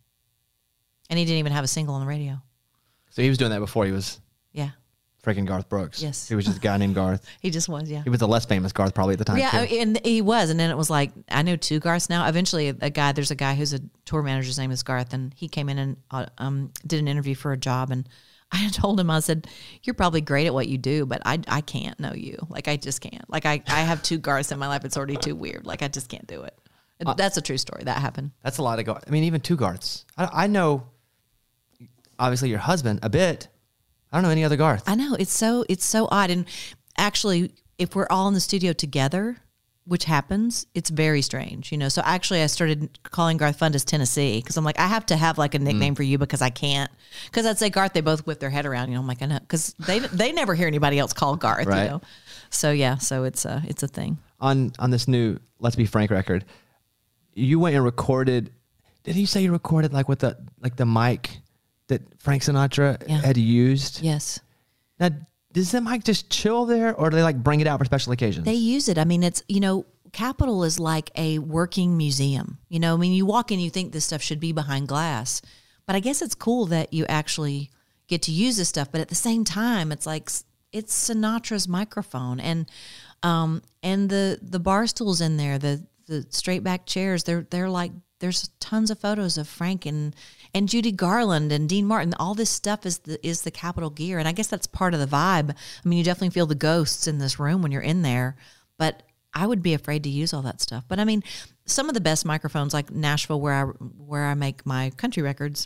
And he didn't even have a single on the radio.
So he was doing that before he was
Yeah.
freaking Garth Brooks.
Yes.
He was just a guy named Garth.
He just was, yeah.
He was the less famous Garth probably at the time.
Yeah,
too.
and he was. And then it was like, I know two Garths now. Eventually, a guy, there's a guy who's a tour manager, his name is Garth, and he came in and uh, um, did an interview for a job. And I told him, I said, "You're probably great at what you do, but I, I can't know you. Like, I just can't. Like, I, I have two Garths in my life. It's already too weird. Like, I just can't do it." Uh, That's a true story. That happened.
That's a lot of Garth. I mean, even two Garths. I, I know, obviously, your husband a bit. I don't know any other Garth.
I know. It's so it's so odd. And actually, if we're all in the studio together, which happens, it's very strange, you know. So actually, I started calling Garth Fundus Tennessee, because I'm like, I have to have like a nickname mm. for you, because I can't. Because I'd say Garth, they both whip their head around, you know. I'm like, I know, because they they never hear anybody else call Garth, right. you know. So yeah, so it's a it's a thing.
On on this new Let's Be Frank record, you went and recorded. Did you say you recorded like with the like the mic that Frank Sinatra yeah. had used?
Yes.
Now, does the mic just chill there, or do they like bring it out for special occasions?
They use it. I mean, it's, you know, Capitol is like a working museum. You know, I mean, you walk in, you think this stuff should be behind glass, but I guess it's cool that you actually get to use this stuff. But at the same time, it's like, it's Sinatra's microphone, and um, and the the bar stools in there, the the straight back chairs, they're they're like, there's tons of photos of Frank and and Judy Garland and Dean Martin. All this stuff is the is the Capitol gear, and I guess that's part of the vibe. I mean, you definitely feel the ghosts in this room when you're in there, but I would be afraid to use all that stuff. But I mean, some of the best microphones, like Nashville, where I where I make my country records,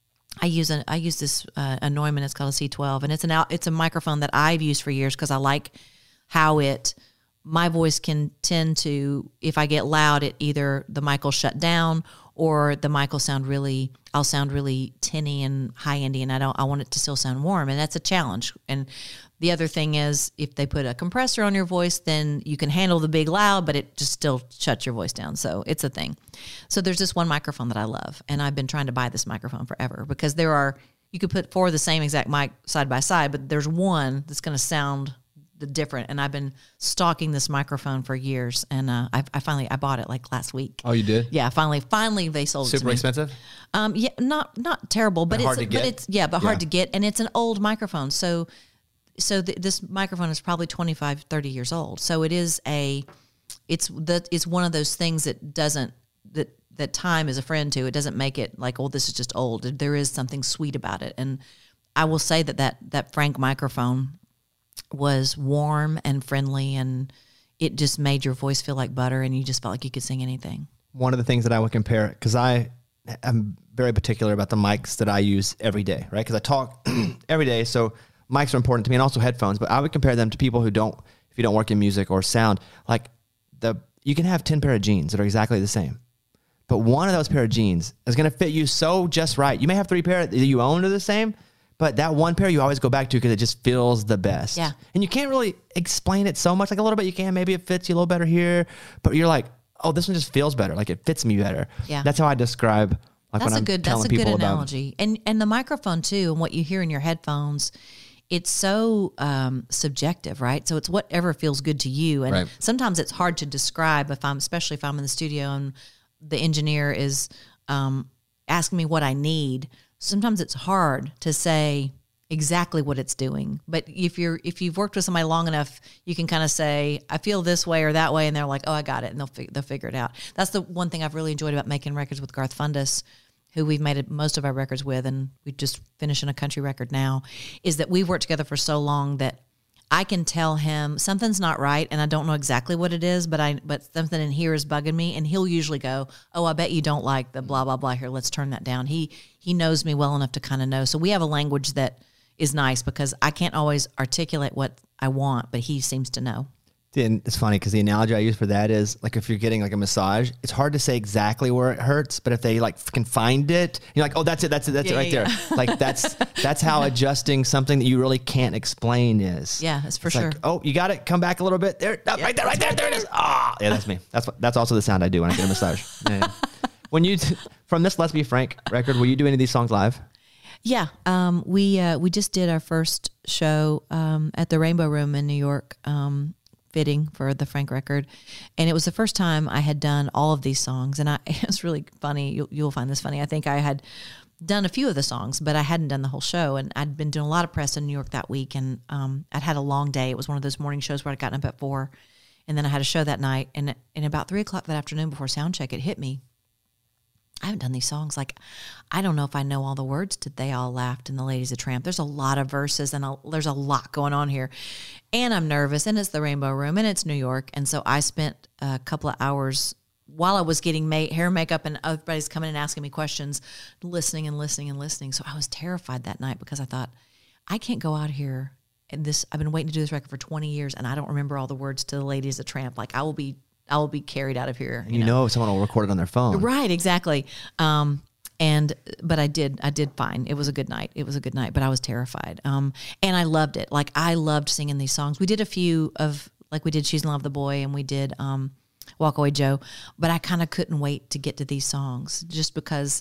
I use a I use this uh, a Neumann. It's called a C twelve, and it's an out, it's a microphone that I've used for years because I like how it. My voice can tend to, if I get loud, it either the mic will shut down or the mic will sound really, I'll sound really tinny and high-endy, and I don't, I want it to still sound warm, and that's a challenge. And the other thing is, if they put a compressor on your voice, then you can handle the big loud, but it just still shuts your voice down. So it's a thing. So there's this one microphone that I love, and I've been trying to buy this microphone forever, because there are, you could put four of the same exact mic side by side, but there's one that's going to sound the different. And I've been stalking this microphone for years, and uh, I, I finally I bought it like last week.
Oh, you did?
Yeah, finally, finally they sold it to
Super
me.
expensive?
Um, yeah, not not terrible, but,
But
it's
hard to
but
get?
it's yeah, but hard
Yeah.
to get, and it's an old microphone. So so th- this microphone is probably twenty-five, thirty years old. So it is a it's the it's one of those things that doesn't that that time is a friend to. It doesn't make it like, oh, this is just old. There is something sweet about it, and I will say that that that Frank microphone was warm and friendly, and it just made your voice feel like butter, and you just felt like you could sing anything.
One of the things that I would compare, because I am very particular about the mics that I use every day, right? Because I talk every day, so mics are important to me, and also headphones. But I would compare them to people who don't, if you don't work in music or sound, like the you can have ten pair of jeans that are exactly the same, but one of those pair of jeans is going to fit you so just right. You may have three pair that you own are the same, but that one pair you always go back to because it just feels the best.
Yeah.
And you can't really explain it so much. Like a little bit you can. Maybe it fits you a little better here. But you're like, oh, this one just feels better. Like it fits me better.
Yeah.
That's how I describe like
That's
when
a
I'm
good
telling
that's a good
people about.
analogy. And and the microphone too, and what you hear in your headphones, it's so um, subjective, right? So it's whatever feels good to you. And
Right.
sometimes it's hard to describe if I'm especially if I'm in the studio and the engineer is um, asking me what I need. Sometimes it's hard to say exactly what it's doing. But if you're if you've worked with somebody long enough, you can kind of say, I feel this way or that way, and they're like, oh, I got it, and they'll fi- they'll figure it out. That's the one thing I've really enjoyed about making records with Garth Fundus, who we've made it, most of our records with, and we just finishing a country record now, is that we've worked together for so long that I can tell him something's not right, and I don't know exactly what it is, but I but something in here is bugging me, and he'll usually go, oh, I bet you don't like the blah blah blah here. Let's turn that down. He he knows me well enough to kind of know. So we have a language that is nice because I can't always articulate what I want, but he seems to know.
And it's funny because the analogy I use for that is like if you're getting like a massage, it's hard to say exactly where it hurts, but if they like can find it, you're like, oh, that's it, that's it, that's
Yeah,
it right
yeah,
there. Like that's that's how adjusting something that you really can't explain is.
Yeah, that's for
It's
sure.
like, oh, you got it. Come back a little bit. There, oh, right there, right there, there it is. Ah, yeah, that's me. That's what, that's also the sound I do when I get a massage. Yeah, yeah. When you t- from this Let's Be Frank record, will you do any of these songs live?
Yeah, um, we uh, we just did our first show um, at the Rainbow Room in New York, um, fitting for the Frank record, and it was the first time I had done all of these songs, and I, it was really funny. You'll, you'll find this funny. I think I had done a few of the songs, but I hadn't done the whole show, and I'd been doing a lot of press in New York that week, and um, I'd had a long day. It was one of those morning shows where I'd gotten up at four, and then I had a show that night, and and about three o'clock that afternoon before sound check, it hit me. I haven't done these songs. Like, I don't know if I know all the words to They All Laughed and The Ladies of Tramp. There's a lot of verses and a, there's a lot going on here. And I'm nervous, and it's the Rainbow Room, and it's New York. And so I spent a couple of hours while I was getting ma- hair, makeup, and everybody's coming and asking me questions, listening and listening and listening. So I was terrified that night because I thought, I can't go out here. And this, I've been waiting to do this record for twenty years, and I don't remember all the words to The Ladies of Tramp. Like, I will be I will be carried out of here.
You, know. know someone will record it on their phone.
Right, exactly. Um, and but I did, I did fine. It was a good night. It was a good night, but I was terrified. Um, and I loved it. Like I loved singing these songs. We did a few of like we did She's in Love with the Boy, and we did um, Walk Away Joe. But I kind of couldn't wait to get to these songs just because.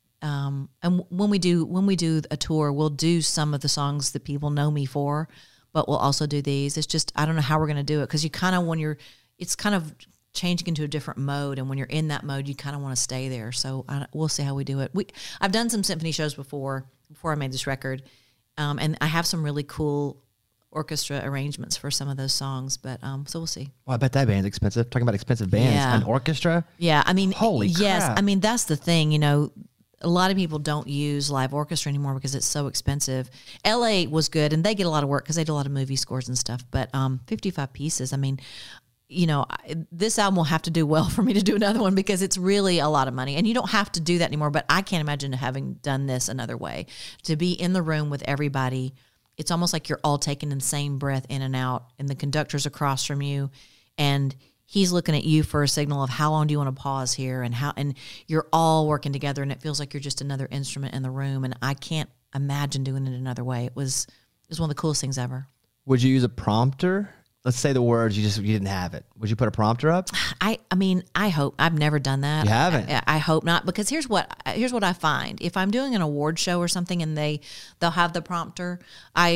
Um, and when we do when we do a tour, we'll do some of the songs that people know me for, but we'll also do these. It's just I don't know how we're going to do it because you kind of when you're. It's kind of changing into a different mode, and when you're in that mode, you kind of want to stay there. So I, we'll see how we do it. We I've done some symphony shows before before I made this record, um, and I have some really cool orchestra arrangements for some of those songs. But um, so we'll see.
Well, I bet that band's expensive. Talking about expensive bands,
Yeah.
an orchestra.
Yeah, I mean,
Holy
yes,
crap.
I mean that's the thing. You know, a lot of people don't use live orchestra anymore because it's so expensive. L A was good, and they get a lot of work because they do a lot of movie scores and stuff. But um, fifty-five pieces. I mean. You know, I- this album will have to do well for me to do another one because it's really a lot of money. And you don't have to do that anymore, but I can't imagine having done this another way. To be in the room with everybody, it's almost like you're all taking the same breath in and out, and the conductor's across from you, and he's looking at you for a signal of how long do you want to pause here, and how, and you're all working together, and it feels like you're just another instrument in the room, and I can't imagine doing it another way. It was, it was one of the coolest things ever.
Would you use a prompter? Let's say the words you just you didn't have it. Would you put a prompter up?
I, I mean, I hope I've never done that.
You haven't?
I, I hope not, because here's what here's what I find: if I'm doing an award show or something, and they they'll have the prompter, I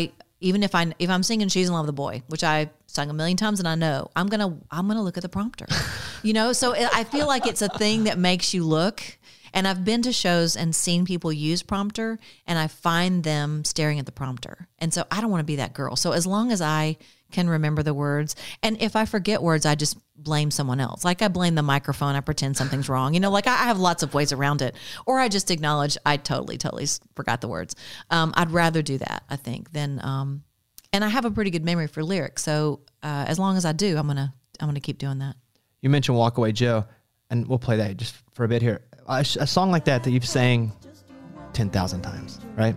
even if I if I'm singing "She's in Love with a Boy," which I sung a million times and I know, I'm gonna I'm gonna look at the prompter, you know. So I feel like it's a thing that makes you look. And I've been to shows and seen people use prompter, and I find them staring at the prompter. And so I don't want to be that girl. So as long as I can remember the words, and if I forget words, I just blame someone else. Like I blame the microphone. I pretend something's wrong. You know, like I have lots of ways around it. Or I just acknowledge I totally, totally forgot the words. Um, I'd rather do that, I think, than, um, and I have a pretty good memory for lyrics. So uh, as long as I do, I'm going to, I'm going to keep doing that.
You mentioned Walk Away Joe, and we'll play that just for a bit here. A, a song like that that you've sang ten thousand times, right?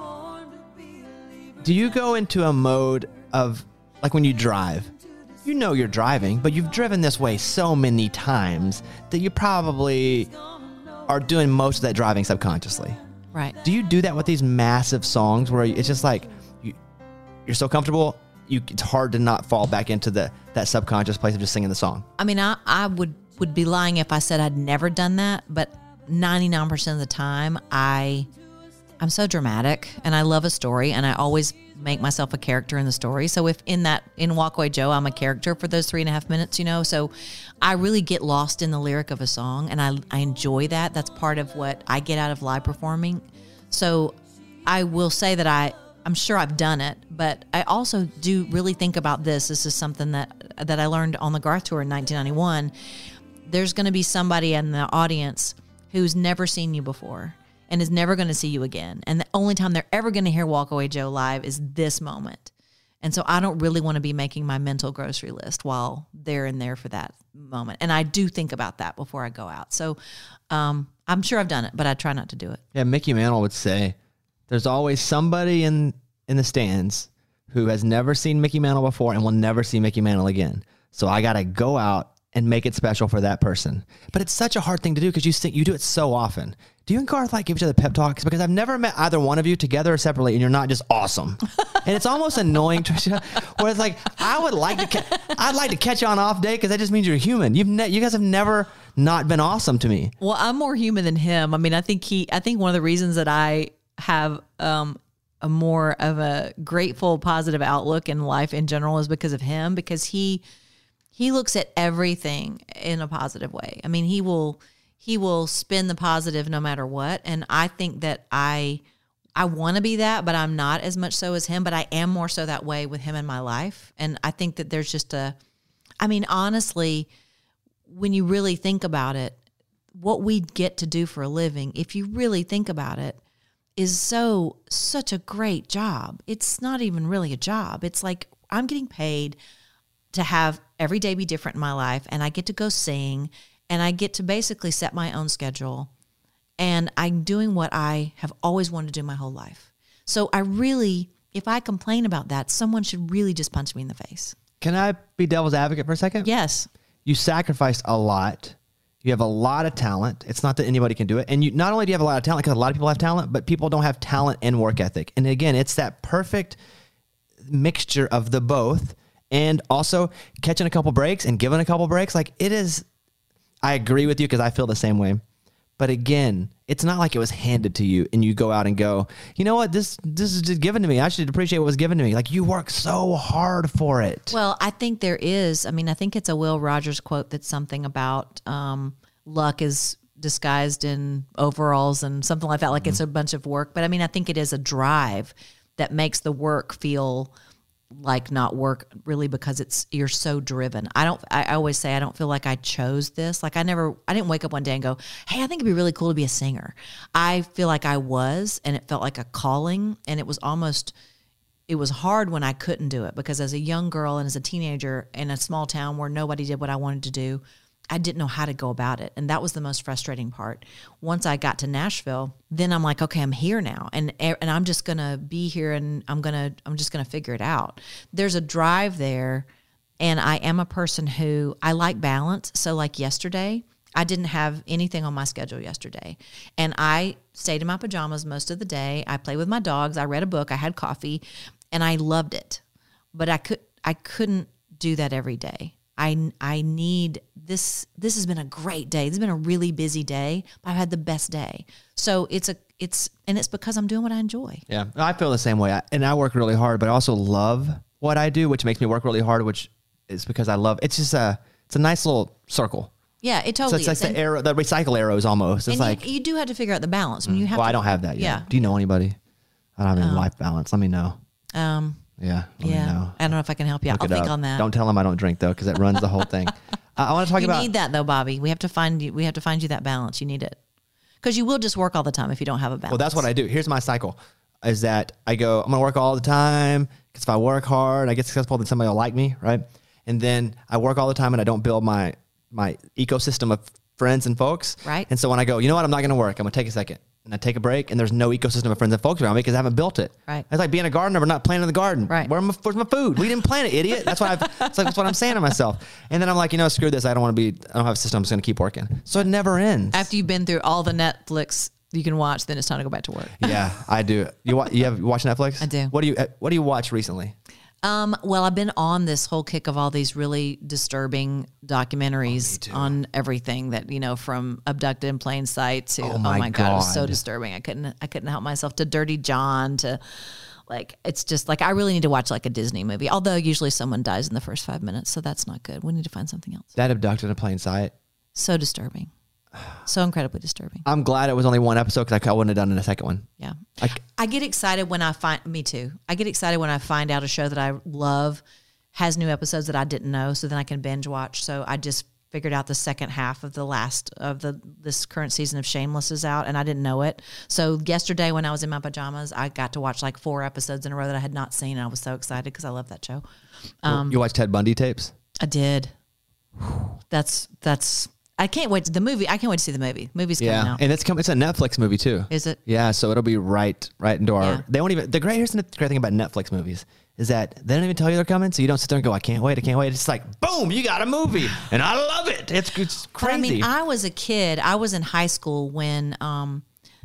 Do you go into a mode of, like when you drive, you know you're driving, but you've driven this way so many times that you probably are doing most of that driving subconsciously.
Right.
Do you do that with these massive songs where it's just like, you, you're so comfortable, you, it's hard to not fall back into the that subconscious place of just singing the song?
I mean, I, I would, would be lying if I said I'd never done that, but ninety-nine percent of the time, I, I'm so dramatic and I love a story and I always make myself a character in the story. So if in that, in Walk Away Joe, I'm a character for those three and a half minutes, you know, so I really get lost in the lyric of a song and I, I enjoy that. That's part of what I get out of live performing. So I will say that I, I'm sure I've done it, but I also do really think about this. This is something that, that I learned on the Garth Tour in nineteen ninety-one. There's going to be somebody in the audience who's never seen you before and is never going to see you again. And the only time they're ever going to hear Walk Away Joe live is this moment. And so I don't really want to be making my mental grocery list while they're in there for that moment. And I do think about that before I go out. So um, I'm sure I've done it, but I try not to do it.
Yeah, Mickey Mantle would say there's always somebody in, in the stands who has never seen Mickey Mantle before and will never see Mickey Mantle again. So I got to go out and make it special for that person. But it's such a hard thing to do because you think you do it so often. Do you and Garth like give each other pep talks? Because I've never met either one of you together or separately, and you're not just awesome. And it's almost annoying to where it's like, I would like to, ca- I'd like to catch you on off day because that just means you're human. You've ne- you guys have never not been awesome to me.
Well, I'm more human than him. I mean, I think he. I think one of the reasons that I have um, a more of a grateful, positive outlook in life in general is because of him. Because he. He looks at everything in a positive way. I mean, he will he will spin the positive no matter what. And I think that I I want to be that, but I'm not as much so as him. But I am more so that way with him in my life. And I think that there's just a, I mean, honestly, when you really think about it, what we get to do for a living, if you really think about it, is so such a great job. It's not even really a job. It's like I'm getting paid to have every day be different in my life, and I get to go sing, and I get to basically set my own schedule, and I'm doing what I have always wanted to do my whole life. So I really, if I complain about that, someone should really just punch me in the face.
Can I be devil's advocate for a second?
Yes.
You sacrificed a lot. You have a lot of talent. It's not that anybody can do it. And you not only do you have a lot of talent, because a lot of people have talent, but people don't have talent and work ethic. And again, it's that perfect mixture of the both. And also catching a couple breaks and giving a couple breaks. Like it is, I agree with you because I feel the same way. But again, it's not like it was handed to you and you go out and go, you know what, this this is just given to me. I should appreciate what was given to me. Like you work so hard for it.
Well, I think there is. I mean, I think it's a Will Rogers quote that's something about um, luck is disguised in overalls and something like that. Like mm-hmm. It's a bunch of work. But I mean, I think it is a drive that makes the work feel like not work really because it's you're so driven. I don't I, I always say I don't feel like I chose this. Like I never I didn't wake up one day and go, hey, I think it'd be really cool to be a singer. I feel like I was, and it felt like a calling, and it was almost it was hard when I couldn't do it because as a young girl and as a teenager in a small town where nobody did what I wanted to do, I didn't know how to go about it. And that was the most frustrating part. Once I got to Nashville, then I'm like, okay, I'm here now. And and I'm just going to be here and I'm going to, I'm just going to figure it out. There's a drive there. And I am a person who, I like balance. So like yesterday, I didn't have anything on my schedule yesterday. And I stayed in my pajamas most of the day. I played with my dogs. I read a book. I had coffee and I loved it. But I could, I couldn't do that every day. I, I need this. This has been a great day. This has been a really busy day, but I've had the best day. So it's a, it's, and it's because I'm doing what I enjoy.
Yeah. I feel the same way. I, and I work really hard, but I also love what I do, which makes me work really hard, which is because I love, it's just a, it's a nice little circle.
Yeah, it
So
totally
it's like
is.
the
And-
arrow, the recycle arrows almost. It's
and
like,
you, you do have to figure out the balance. I mean, you have
well,
to,
I don't have that yet.
Yeah.
Do you know anybody? I don't have any life balance. Let me know.
Um,
Yeah. Let
yeah.
me know.
I don't know if I can help you out.
Look
I'll
it
think
up.
on that.
Don't tell them I don't drink though, because it runs the whole thing. I, I want to talk
you
about.
need that though, Bobby. We have to find you. We have to find you that balance. You need it because you will just work all the time if you don't have a balance.
Well, that's what I do. Here's my cycle: is that I go, I'm gonna work all the time because if I work hard, I get successful, then somebody will like me, right? And then I work all the time and I don't build my my ecosystem of friends and folks,
Right.
And so when I go, you know what, I'm not gonna work. I'm gonna take a second. And I take a break, and there's no ecosystem of friends and folks around me because I haven't built it.
Right.
It's like being a gardener but not planting the garden.
Right.
Where my, where's my food? We didn't plant it, idiot. That's what I've. It's like, that's what I'm saying to myself. And then I'm like, you know, screw this. I don't want to be. I don't have a system. I'm just gonna keep working. So it never ends.
After you've been through all the Netflix you can watch, then it's time to go back to work.
Yeah, I do. You wa- you have you watch Netflix?
I do.
What do you uh, What do you watch recently?
Um, well, I've been on this whole kick of all these really disturbing documentaries on everything that, you know, from Abducted in Plain Sight to,
Oh
oh
my
my, God, it was so
God.
disturbing. I couldn't, I couldn't help myself, to Dirty John, to like, it's just like, I really need to watch like a Disney movie, although usually someone dies in the first five minutes. So that's not good. We need to find something else.
That Abducted in Plain Sight.
So disturbing. So incredibly disturbing.
I'm glad it was only one episode because I wouldn't have done a second one.
Yeah.
I,
I get excited when I find, me too. I get excited when I find out a show that I love has new episodes that I didn't know, so then I can binge watch. So I just figured out the second half of the last of the this current season of Shameless is out, and I didn't know it. So yesterday when I was in my pajamas, I got to watch like four episodes in a row that I had not seen, and I was so excited because I love that show. Um,
you watch Ted Bundy tapes?
I did. That's that's. I can't wait to the movie. I can't wait to see the movie. Movie's coming
Yeah,
out.
and it's come, it's a Netflix movie too.
Is it?
Yeah, so it'll be right right into our.
Yeah.
They won't even. The great here's the great thing about Netflix movies is that they don't even tell you they're coming, so you don't sit there and go, I can't wait, I can't wait. It's like boom, you got a movie, and I love it. It's it's
But
crazy.
I mean, I was a kid. I was in high school when, um,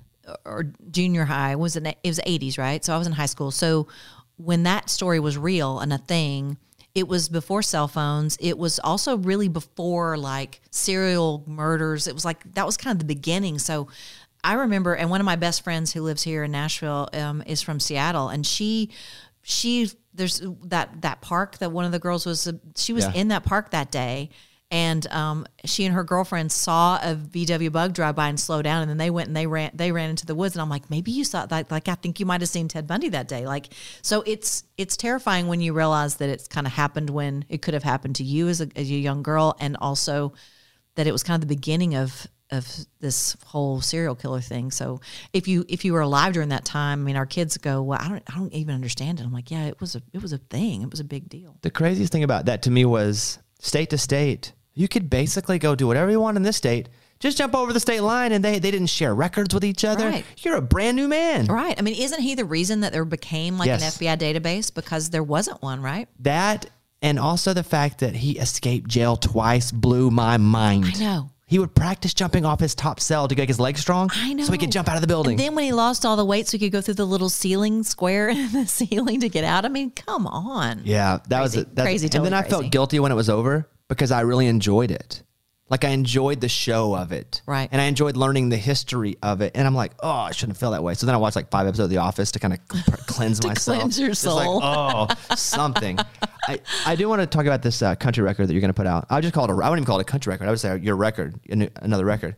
or junior high. It was in, it was eighties, right? So I was in high school. So when that story was real and a thing, it was before cell phones. It was also really before like serial murders. It was like that was kind of the beginning. So I remember, and one of my best friends who lives here in Nashville um, is from Seattle, and she, she, there's that that park that one of the girls was. She was
Yeah.
in that park that day. And um, she and her girlfriend saw a V W bug drive by and slow down, and then they went and they ran. They ran into the woods, and I'm like, maybe you saw that. Like, I think you might have seen Ted Bundy that day. Like, so it's it's terrifying when you realize that it's kind of happened when it could have happened to you as a, as a young girl, and also that it was kind of the beginning of of this whole serial killer thing. So if you if you were alive during that time, I mean, our kids go, well, I don't I don't even understand it. I'm like, yeah, it was a it was a thing. It was a big deal.
The craziest thing about that to me was state to state. You could basically go do whatever you want in this state. Just jump over the state line, and they, they didn't share records with each other.
Right.
You're a brand new man.
Right. I mean, isn't he the reason that there became like
Yes.
an F B I database? Because there wasn't one, right?
That and also the fact that he escaped jail twice blew my mind.
I know.
He would practice jumping off his top cell to get his legs strong.
I know.
So he could jump out of the building.
And then when he lost all the weight so he could go through the little ceiling square in the ceiling to get out, I mean, come on.
yeah, that was
Crazy.
it. That's-
Crazy,
And then
totally
I
crazy.
felt guilty when it was over because I really enjoyed it. Like I enjoyed the show of it.
Right.
And I enjoyed learning the history of it. And I'm like, oh, I shouldn't feel that way. So then I watched like five episodes of The Office to kind of cleanse myself.
cleanse your
Just like,
soul.
oh, something. I, I do want to talk about this uh, country record that you're going to put out. I would just call it a, I wouldn't even call it a country record. I would say your record, a new- another record.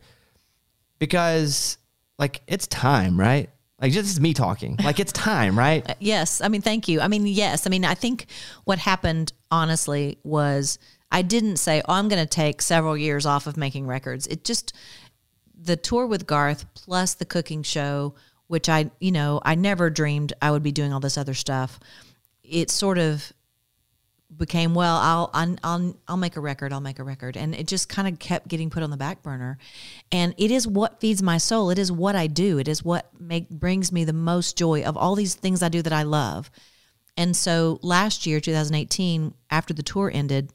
Because like it's time, right? Like this is me talking. Like it's time, right?
Yes. I mean, thank you. I mean, yes. I mean, I think what happened, honestly, was I didn't say, oh, I'm going to take several years off of making records. It just, the tour with Garth plus the cooking show, which I, you know, I never dreamed I would be doing all this other stuff. It sort of became, well, I'll, I'll, I'll, I'll make a record. I'll make a record. And it just kind of kept getting put on the back burner. And it is what feeds my soul. It is what I do. It is what make, brings me the most joy of all these things I do that I love. And so last year, two thousand eighteen, after the tour ended,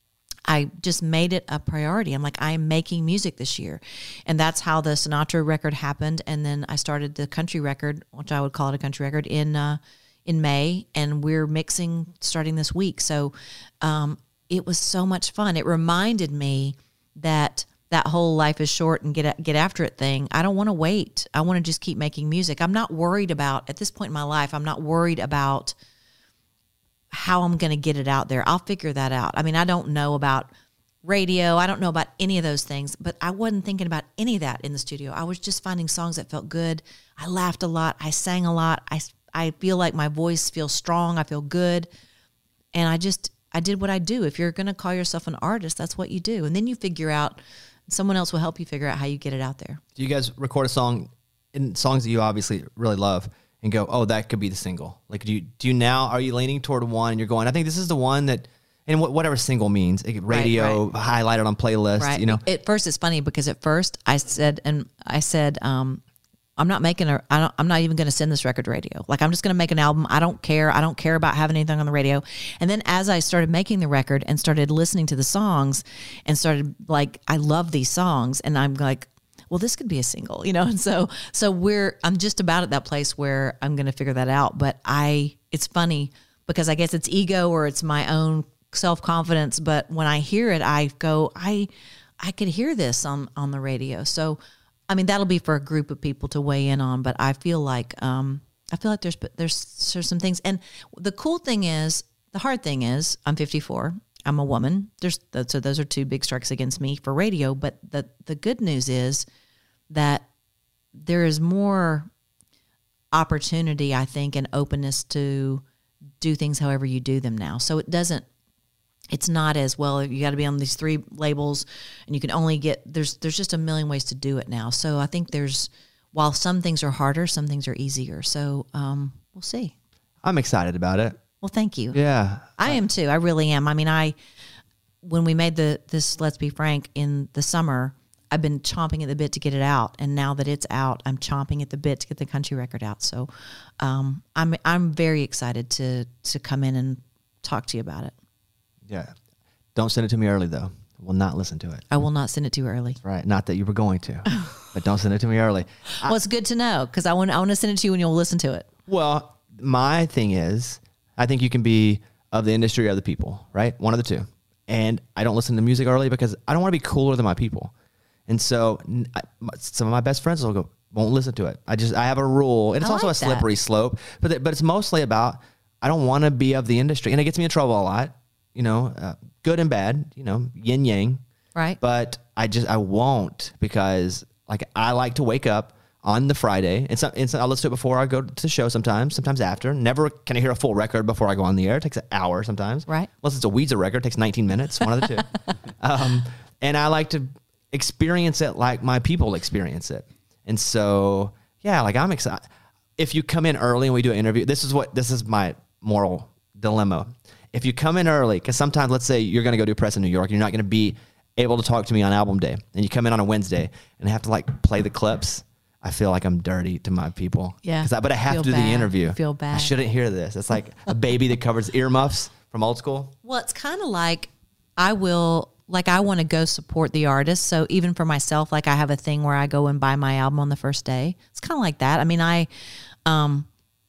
I just made it a priority. I'm like, I'm making music this year. And that's how the Sinatra record happened. And then I started the country record, which I would call it a country record, in uh, in May. And we're mixing starting this week. So um, it was so much fun. It reminded me that that whole life is short and get get after it thing. I don't want to wait. I want to just keep making music. I'm not worried about, at this point in my life, I'm not worried about how I'm going to get it out there. I'll figure that out. I mean, I don't know about radio. I don't know about any of those things, but I wasn't thinking about any of that in the studio. I was just finding songs that felt good. I laughed a lot. I sang a lot. I, I feel like my voice feels strong. I feel good. And I just, I did what I do. If you're going to call yourself an artist, that's what you do. And then you figure out, someone else will help you figure out how you get it out there.
Do you guys record a song in songs that you obviously really love and go, oh, that could be the single? Like, do you, do you now, are you leaning toward one and you're going, I think this is the one that, and wh- whatever single means, like radio,
right, right.
highlighted on playlists,
Right.
you know?
At first, it's funny because at first I said, and I said, um, I'm not making a, I don't, I'm not even going to send this record to radio. Like, I'm just going to make an album. I don't care. I don't care about having anything on the radio. And then as I started making the record and started listening to the songs and started like, I love these songs. And I'm like, well, this could be a single, you know? And so, so we're, I'm just about at that place where I'm going to figure that out. But I, it's funny because I guess it's ego or it's my own self-confidence. But when I hear it, I go, I, I could hear this on, on the radio. So, I mean, that'll be for a group of people to weigh in on, but I feel like, um, I feel like there's, there's, there's some things. And the cool thing is, the hard thing is I'm fifty-four. I'm a woman. There's, so those are two big strikes against me for radio. But the, the good news is that there is more opportunity, I think, and openness to do things however you do them now. So it doesn't, it's not as well, you got to be on these three labels and you can only get, there's there's just a million ways to do it now. So I think there's, while some things are harder, some things are easier. So um, we'll see.
I'm excited about it.
Well, thank you.
Yeah.
I am too. I really am. I mean, I, when we made the this Let's Be Frank in the summer, I've been chomping at the bit to get it out. And now that it's out, I'm chomping at the bit to get the country record out. So um, I'm I'm very excited to to come in and talk to you about it.
Yeah. Don't send it to me early, though. Will not listen to it.
I will not send it too early.
Right. Not that you were going to, but don't send it to me early.
Well, it's good to know because I want I want to send it to you and you'll listen to it.
Well, my thing is, I think you can be of the industry or the people, right? One of the two. And I don't listen to music early because I don't want to be cooler than my people. And so I, some of my best friends will go, won't listen to it. I just, I have a rule. And it's
I
also
like
a slippery
that.
slope, but, it, but it's mostly about, I don't want to be of the industry. And it gets me in trouble a lot, you know, uh, good and bad, you know, yin yang.
Right.
But I just, I won't because like I like to wake up on the Friday. And, so, and so I'll listen to it before I go to the show sometimes, sometimes after. Never can I hear a full record before I go on the air. It takes an hour sometimes.
Right.
Unless it's a Weezer record, it takes nineteen minutes, one of the two. um, and I like to experience it like my people experience it. And so, yeah, like I'm excited. If you come in early and we do an interview, this is what, this is my moral dilemma. If you come in early, because sometimes let's say you're going to go do press in New York, and you're not going to be able to talk to me on album day, and you come in on a Wednesday and have to like play the clips, I feel like I'm dirty to my people.
Yeah.
I, but I have
Feel
to do
bad.
the interview.
Feel bad.
I shouldn't hear this. It's like a baby that covers earmuffs from old school.
Well, it's kind of like I will, like I want to go support the artist. So even for myself, like I have a thing where I go and buy my album on the first day. It's kind of like that. I mean, I, um,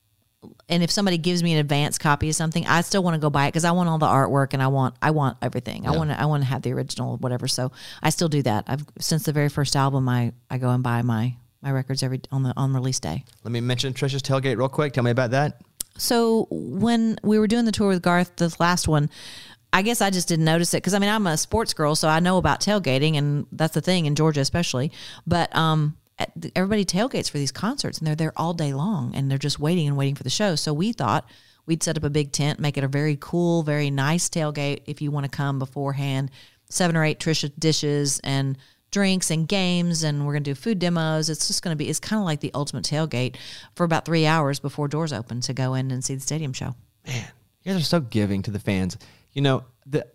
and if somebody gives me an advance copy of something, I still want to go buy it because I want all the artwork and I want I want everything. Yeah. I want to I want to have the original, whatever. So I still do that. I've since the very first album, I, I go and buy my my records every on the on release day.
Let me mention Trisha's Tailgate real quick. Tell me about that.
So when we were doing the tour with Garth, this last one, I guess I just didn't notice it because I mean I'm a sports girl, so I know about tailgating, and that's the thing in Georgia especially. But um. everybody tailgates for these concerts and they're there all day long and they're just waiting and waiting for the show. So we thought we'd set up a big tent, make it a very cool, very nice tailgate. If you want to come beforehand, seven or eight Trisha dishes and drinks and games. And we're going to do food demos. It's just going to be, it's kind of like the ultimate tailgate for about three hours before doors open to go in and see the stadium show.
Man, you guys are so giving to the fans. You know, the,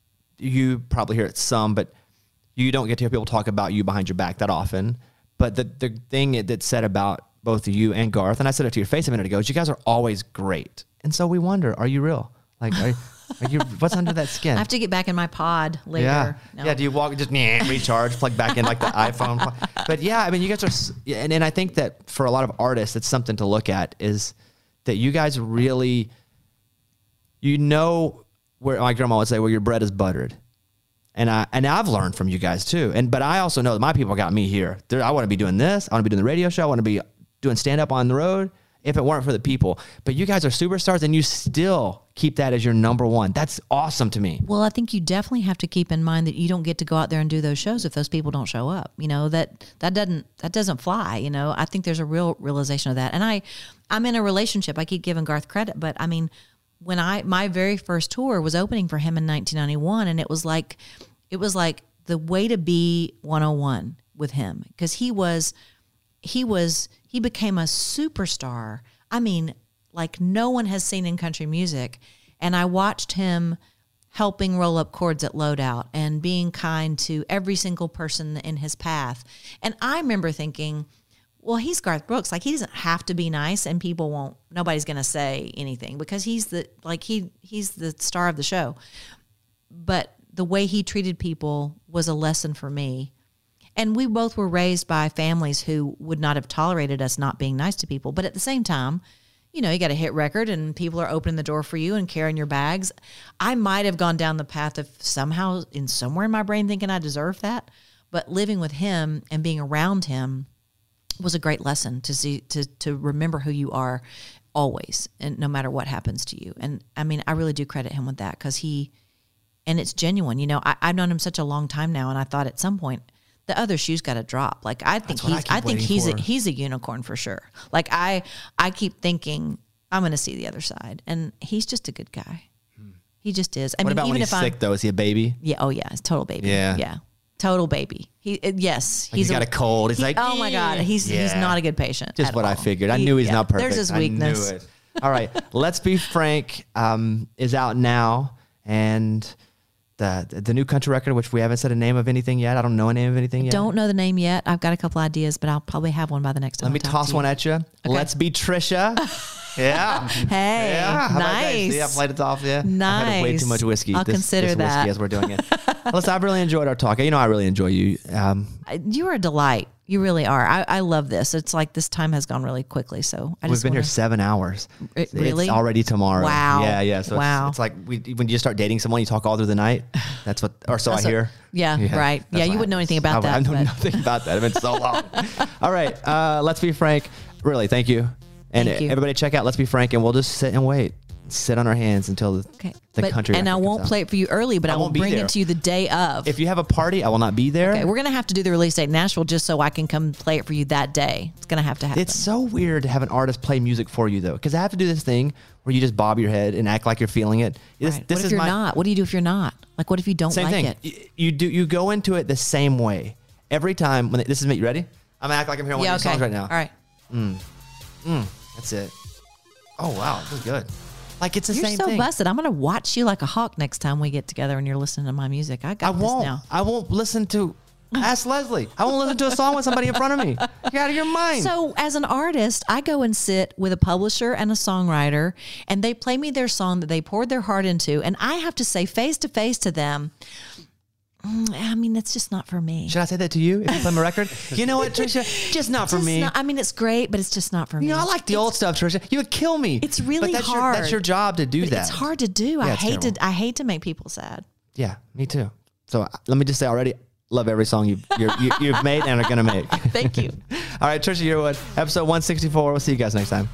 you probably hear it some, but you don't get to hear people talk about you behind your back that often. But the, the thing that's said about both you and Garth, and I said it to your face a minute ago, is you guys are always great. And so we wonder, are you real? Like, are, are you, what's under that skin?
I have to get back in my pod later.
Yeah.
No.
Yeah. Do you walk, just nah, recharge, plug back in like the iPhone? But yeah, I mean, you guys are, and, and I think that for a lot of artists, it's something to look at is that you guys really, you know, where my grandma would say, well, your bread is buttered. And I and I've learned from you guys too. And but I also know that my people got me here. They're, I want to be doing this. I want to be doing the radio show. I want to be doing stand up on the road. If it weren't for the people, but you guys are superstars, and you still keep that as your number one. That's awesome to me.
Well, I think you definitely have to keep in mind that you don't get to go out there and do those shows if those people don't show up. You know, that that doesn't that doesn't fly. You know, I think there's a real realization of that. And I, I'm in a relationship. I keep giving Garth credit, but I mean, when I my very first tour was opening for him in nineteen ninety-one, and it was like, it was like the Way to Be one oh one with him, because he was, he was. He became a superstar. I mean, like no one has seen in country music. And I watched him helping roll up chords at Loadout and being kind to every single person in his path. And I remember thinking, well, he's Garth Brooks. Like, he doesn't have to be nice, and people won't, nobody's going to say anything because he's the, like he, he's the star of the show. But the way he treated people was a lesson for me. And we both were raised by families who would not have tolerated us not being nice to people. But at the same time, you know, you got a hit record and people are opening the door for you and carrying your bags. I might have gone down the path of somehow in somewhere in my brain thinking I deserved that. But living with him and being around him was a great lesson to see, to, to remember who you are always, and no matter what happens to you. And I mean, I really do credit him with that, because he, and it's genuine. You know, I, I've known him such a long time now, and I thought at some point, the other shoe's got to drop. Like, I think he's, I, I think he's a, he's a unicorn for sure. Like I, I keep thinking I'm going to see the other side, and he's just a good guy. Hmm. He just is. I
what
mean,
about
even
when he's
if
sick
I'm,
though? Is he a baby?
Yeah. Oh yeah. It's total baby.
Yeah.
Yeah. Total baby. He, uh, yes.
Like he's got a, a cold. He's
he,
like,
oh my God. He's,
yeah.
he's not a good patient.
Just what
all.
I figured. I
he,
knew he's
yeah,
not perfect.
There's his weakness.
I knew it. All right. Let's Be Frank um, is out now, and The, the new country record, which we haven't said a name of anything yet. I don't know a name of anything yet.
Don't know the name yet. I've got a couple ideas, but I'll probably have one by the next time.
Let me toss one at you. Okay. Let's Be Trisha. Yeah.
Hey,
yeah. How
nice.
See, I played it off. Yeah.
Nice.
I've had way too much whiskey.
I'll
this,
consider
this
that.
whiskey as we're doing it. Listen, I've really enjoyed our talk. You know, I really enjoy you. Um,
you are a delight. You really are. I, I love this. It's like this time has gone really quickly. So I
we've
just
been
wanna...
here seven hours.
It, really?
It's already tomorrow.
Wow.
Yeah, yeah. So
wow.
it's, it's like we, when you start dating someone, you talk all through the night. That's what, or so
That's
I
a,
hear.
Yeah, yeah right. Yeah, you wouldn't know anything about
I,
that.
I know
but...
nothing about that. It's been so long. All right. Uh, Let's Be Frank. Really, thank you. And
thank you.
Everybody check out Let's Be Frank, and we'll just sit and wait. Sit on our hands until the,
okay.
the
but,
country.
And I won't play it for you early, but I, I will bring it to you the day of.
If you have a party, I will not be there.
Okay, we're going to have to do the release date in Nashville just so I can come play it for you that day. It's going to have to happen.
It's so weird to have an artist play music for you, though, because I have to do this thing where you just bob your head and act like you're feeling it. This,
right.
this
what if
is
you're
my,
not? What do you do if you're not? Like, what if you don't
same
like
thing.
it?
You, you do. You go into it the same way every time. When they, this is me. You ready? I'm gonna act like I'm hearing
yeah,
one of
okay.
your songs right now.
All right.
Mm. Mm. That's it. Oh wow, this is good. Like it's the
You're
same
so
thing.
busted. I'm going to watch you like a hawk next time we get together and you're listening to my music. I got
I won't.
this now.
I won't listen to. Ask Leslie. I won't listen to a song with somebody in front of me. You're out of your mind.
So as an artist, I go and sit with a publisher and a songwriter, and they play me their song that they poured their heart into, and I have to say face to face to them, mm, I mean, it's just not for me.
Should I say that to you if you play my record? You know what, Trisha? Just not for
Just
me.
not- I mean, it's great, but it's just not for me.
You know, I like the old stuff, Trisha. You would kill me.
It's really
but that's
hard.
Your, that's your job to do
But
that.
It's hard to do. I
Yeah, it's
hate
terrible.
to. I hate to make people sad.
Yeah, me too. So uh, let me just say already, love every song you've, you're, you, you've made and are going to make.
Thank you.
All right, Trisha Yearwood, episode one sixty-four. We'll see you guys next time.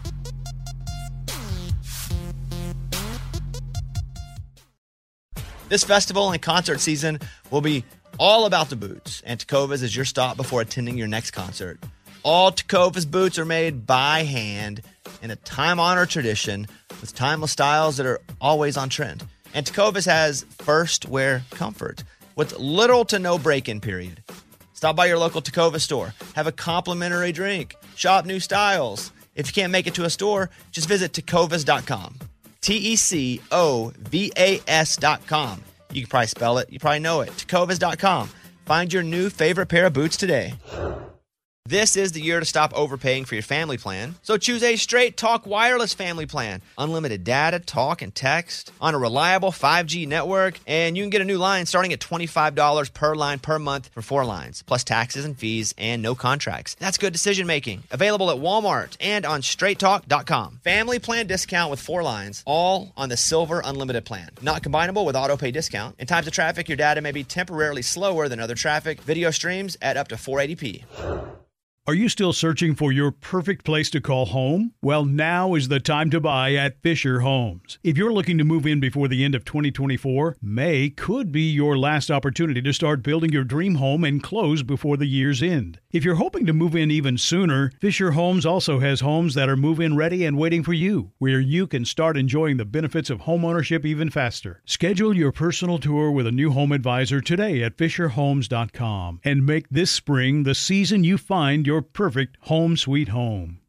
This festival and concert season will be all about the boots, and Tecovas is your stop before attending your next concert. All Tecovas boots are made by hand in a time-honored tradition with timeless styles that are always on trend. And Tecovas has first wear comfort with little to no break-in period. Stop by your local Tecovas store, have a complimentary drink, shop new styles. If you can't make it to a store, just visit tecovas dot com. T E C O V A S dot com. You can probably spell it. You probably know it. tecovas dot com. Find your new favorite pair of boots today. This is the year to stop overpaying for your family plan. So choose a Straight Talk Wireless family plan. Unlimited data, talk, and text on a reliable five G network. And you can get a new line starting at twenty-five dollars per line per month for four lines, plus taxes and fees and no contracts. That's good decision making. Available at Walmart and on straight talk dot com. Family plan discount with four lines, all on the Silver Unlimited plan. Not combinable with auto pay discount. In times of traffic, your data may be temporarily slower than other traffic. Video streams at up to four eighty p.
Are you still searching for your perfect place to call home? Well, now is the time to buy at Fisher Homes. If you're looking to move in before the end of twenty twenty-four, May could be your last opportunity to start building your dream home and close before the year's end. If you're hoping to move in even sooner, Fisher Homes also has homes that are move-in ready and waiting for you, where you can start enjoying the benefits of homeownership even faster. Schedule your personal tour with a new home advisor today at fisher homes dot com and make this spring the season you find your Your perfect home sweet home.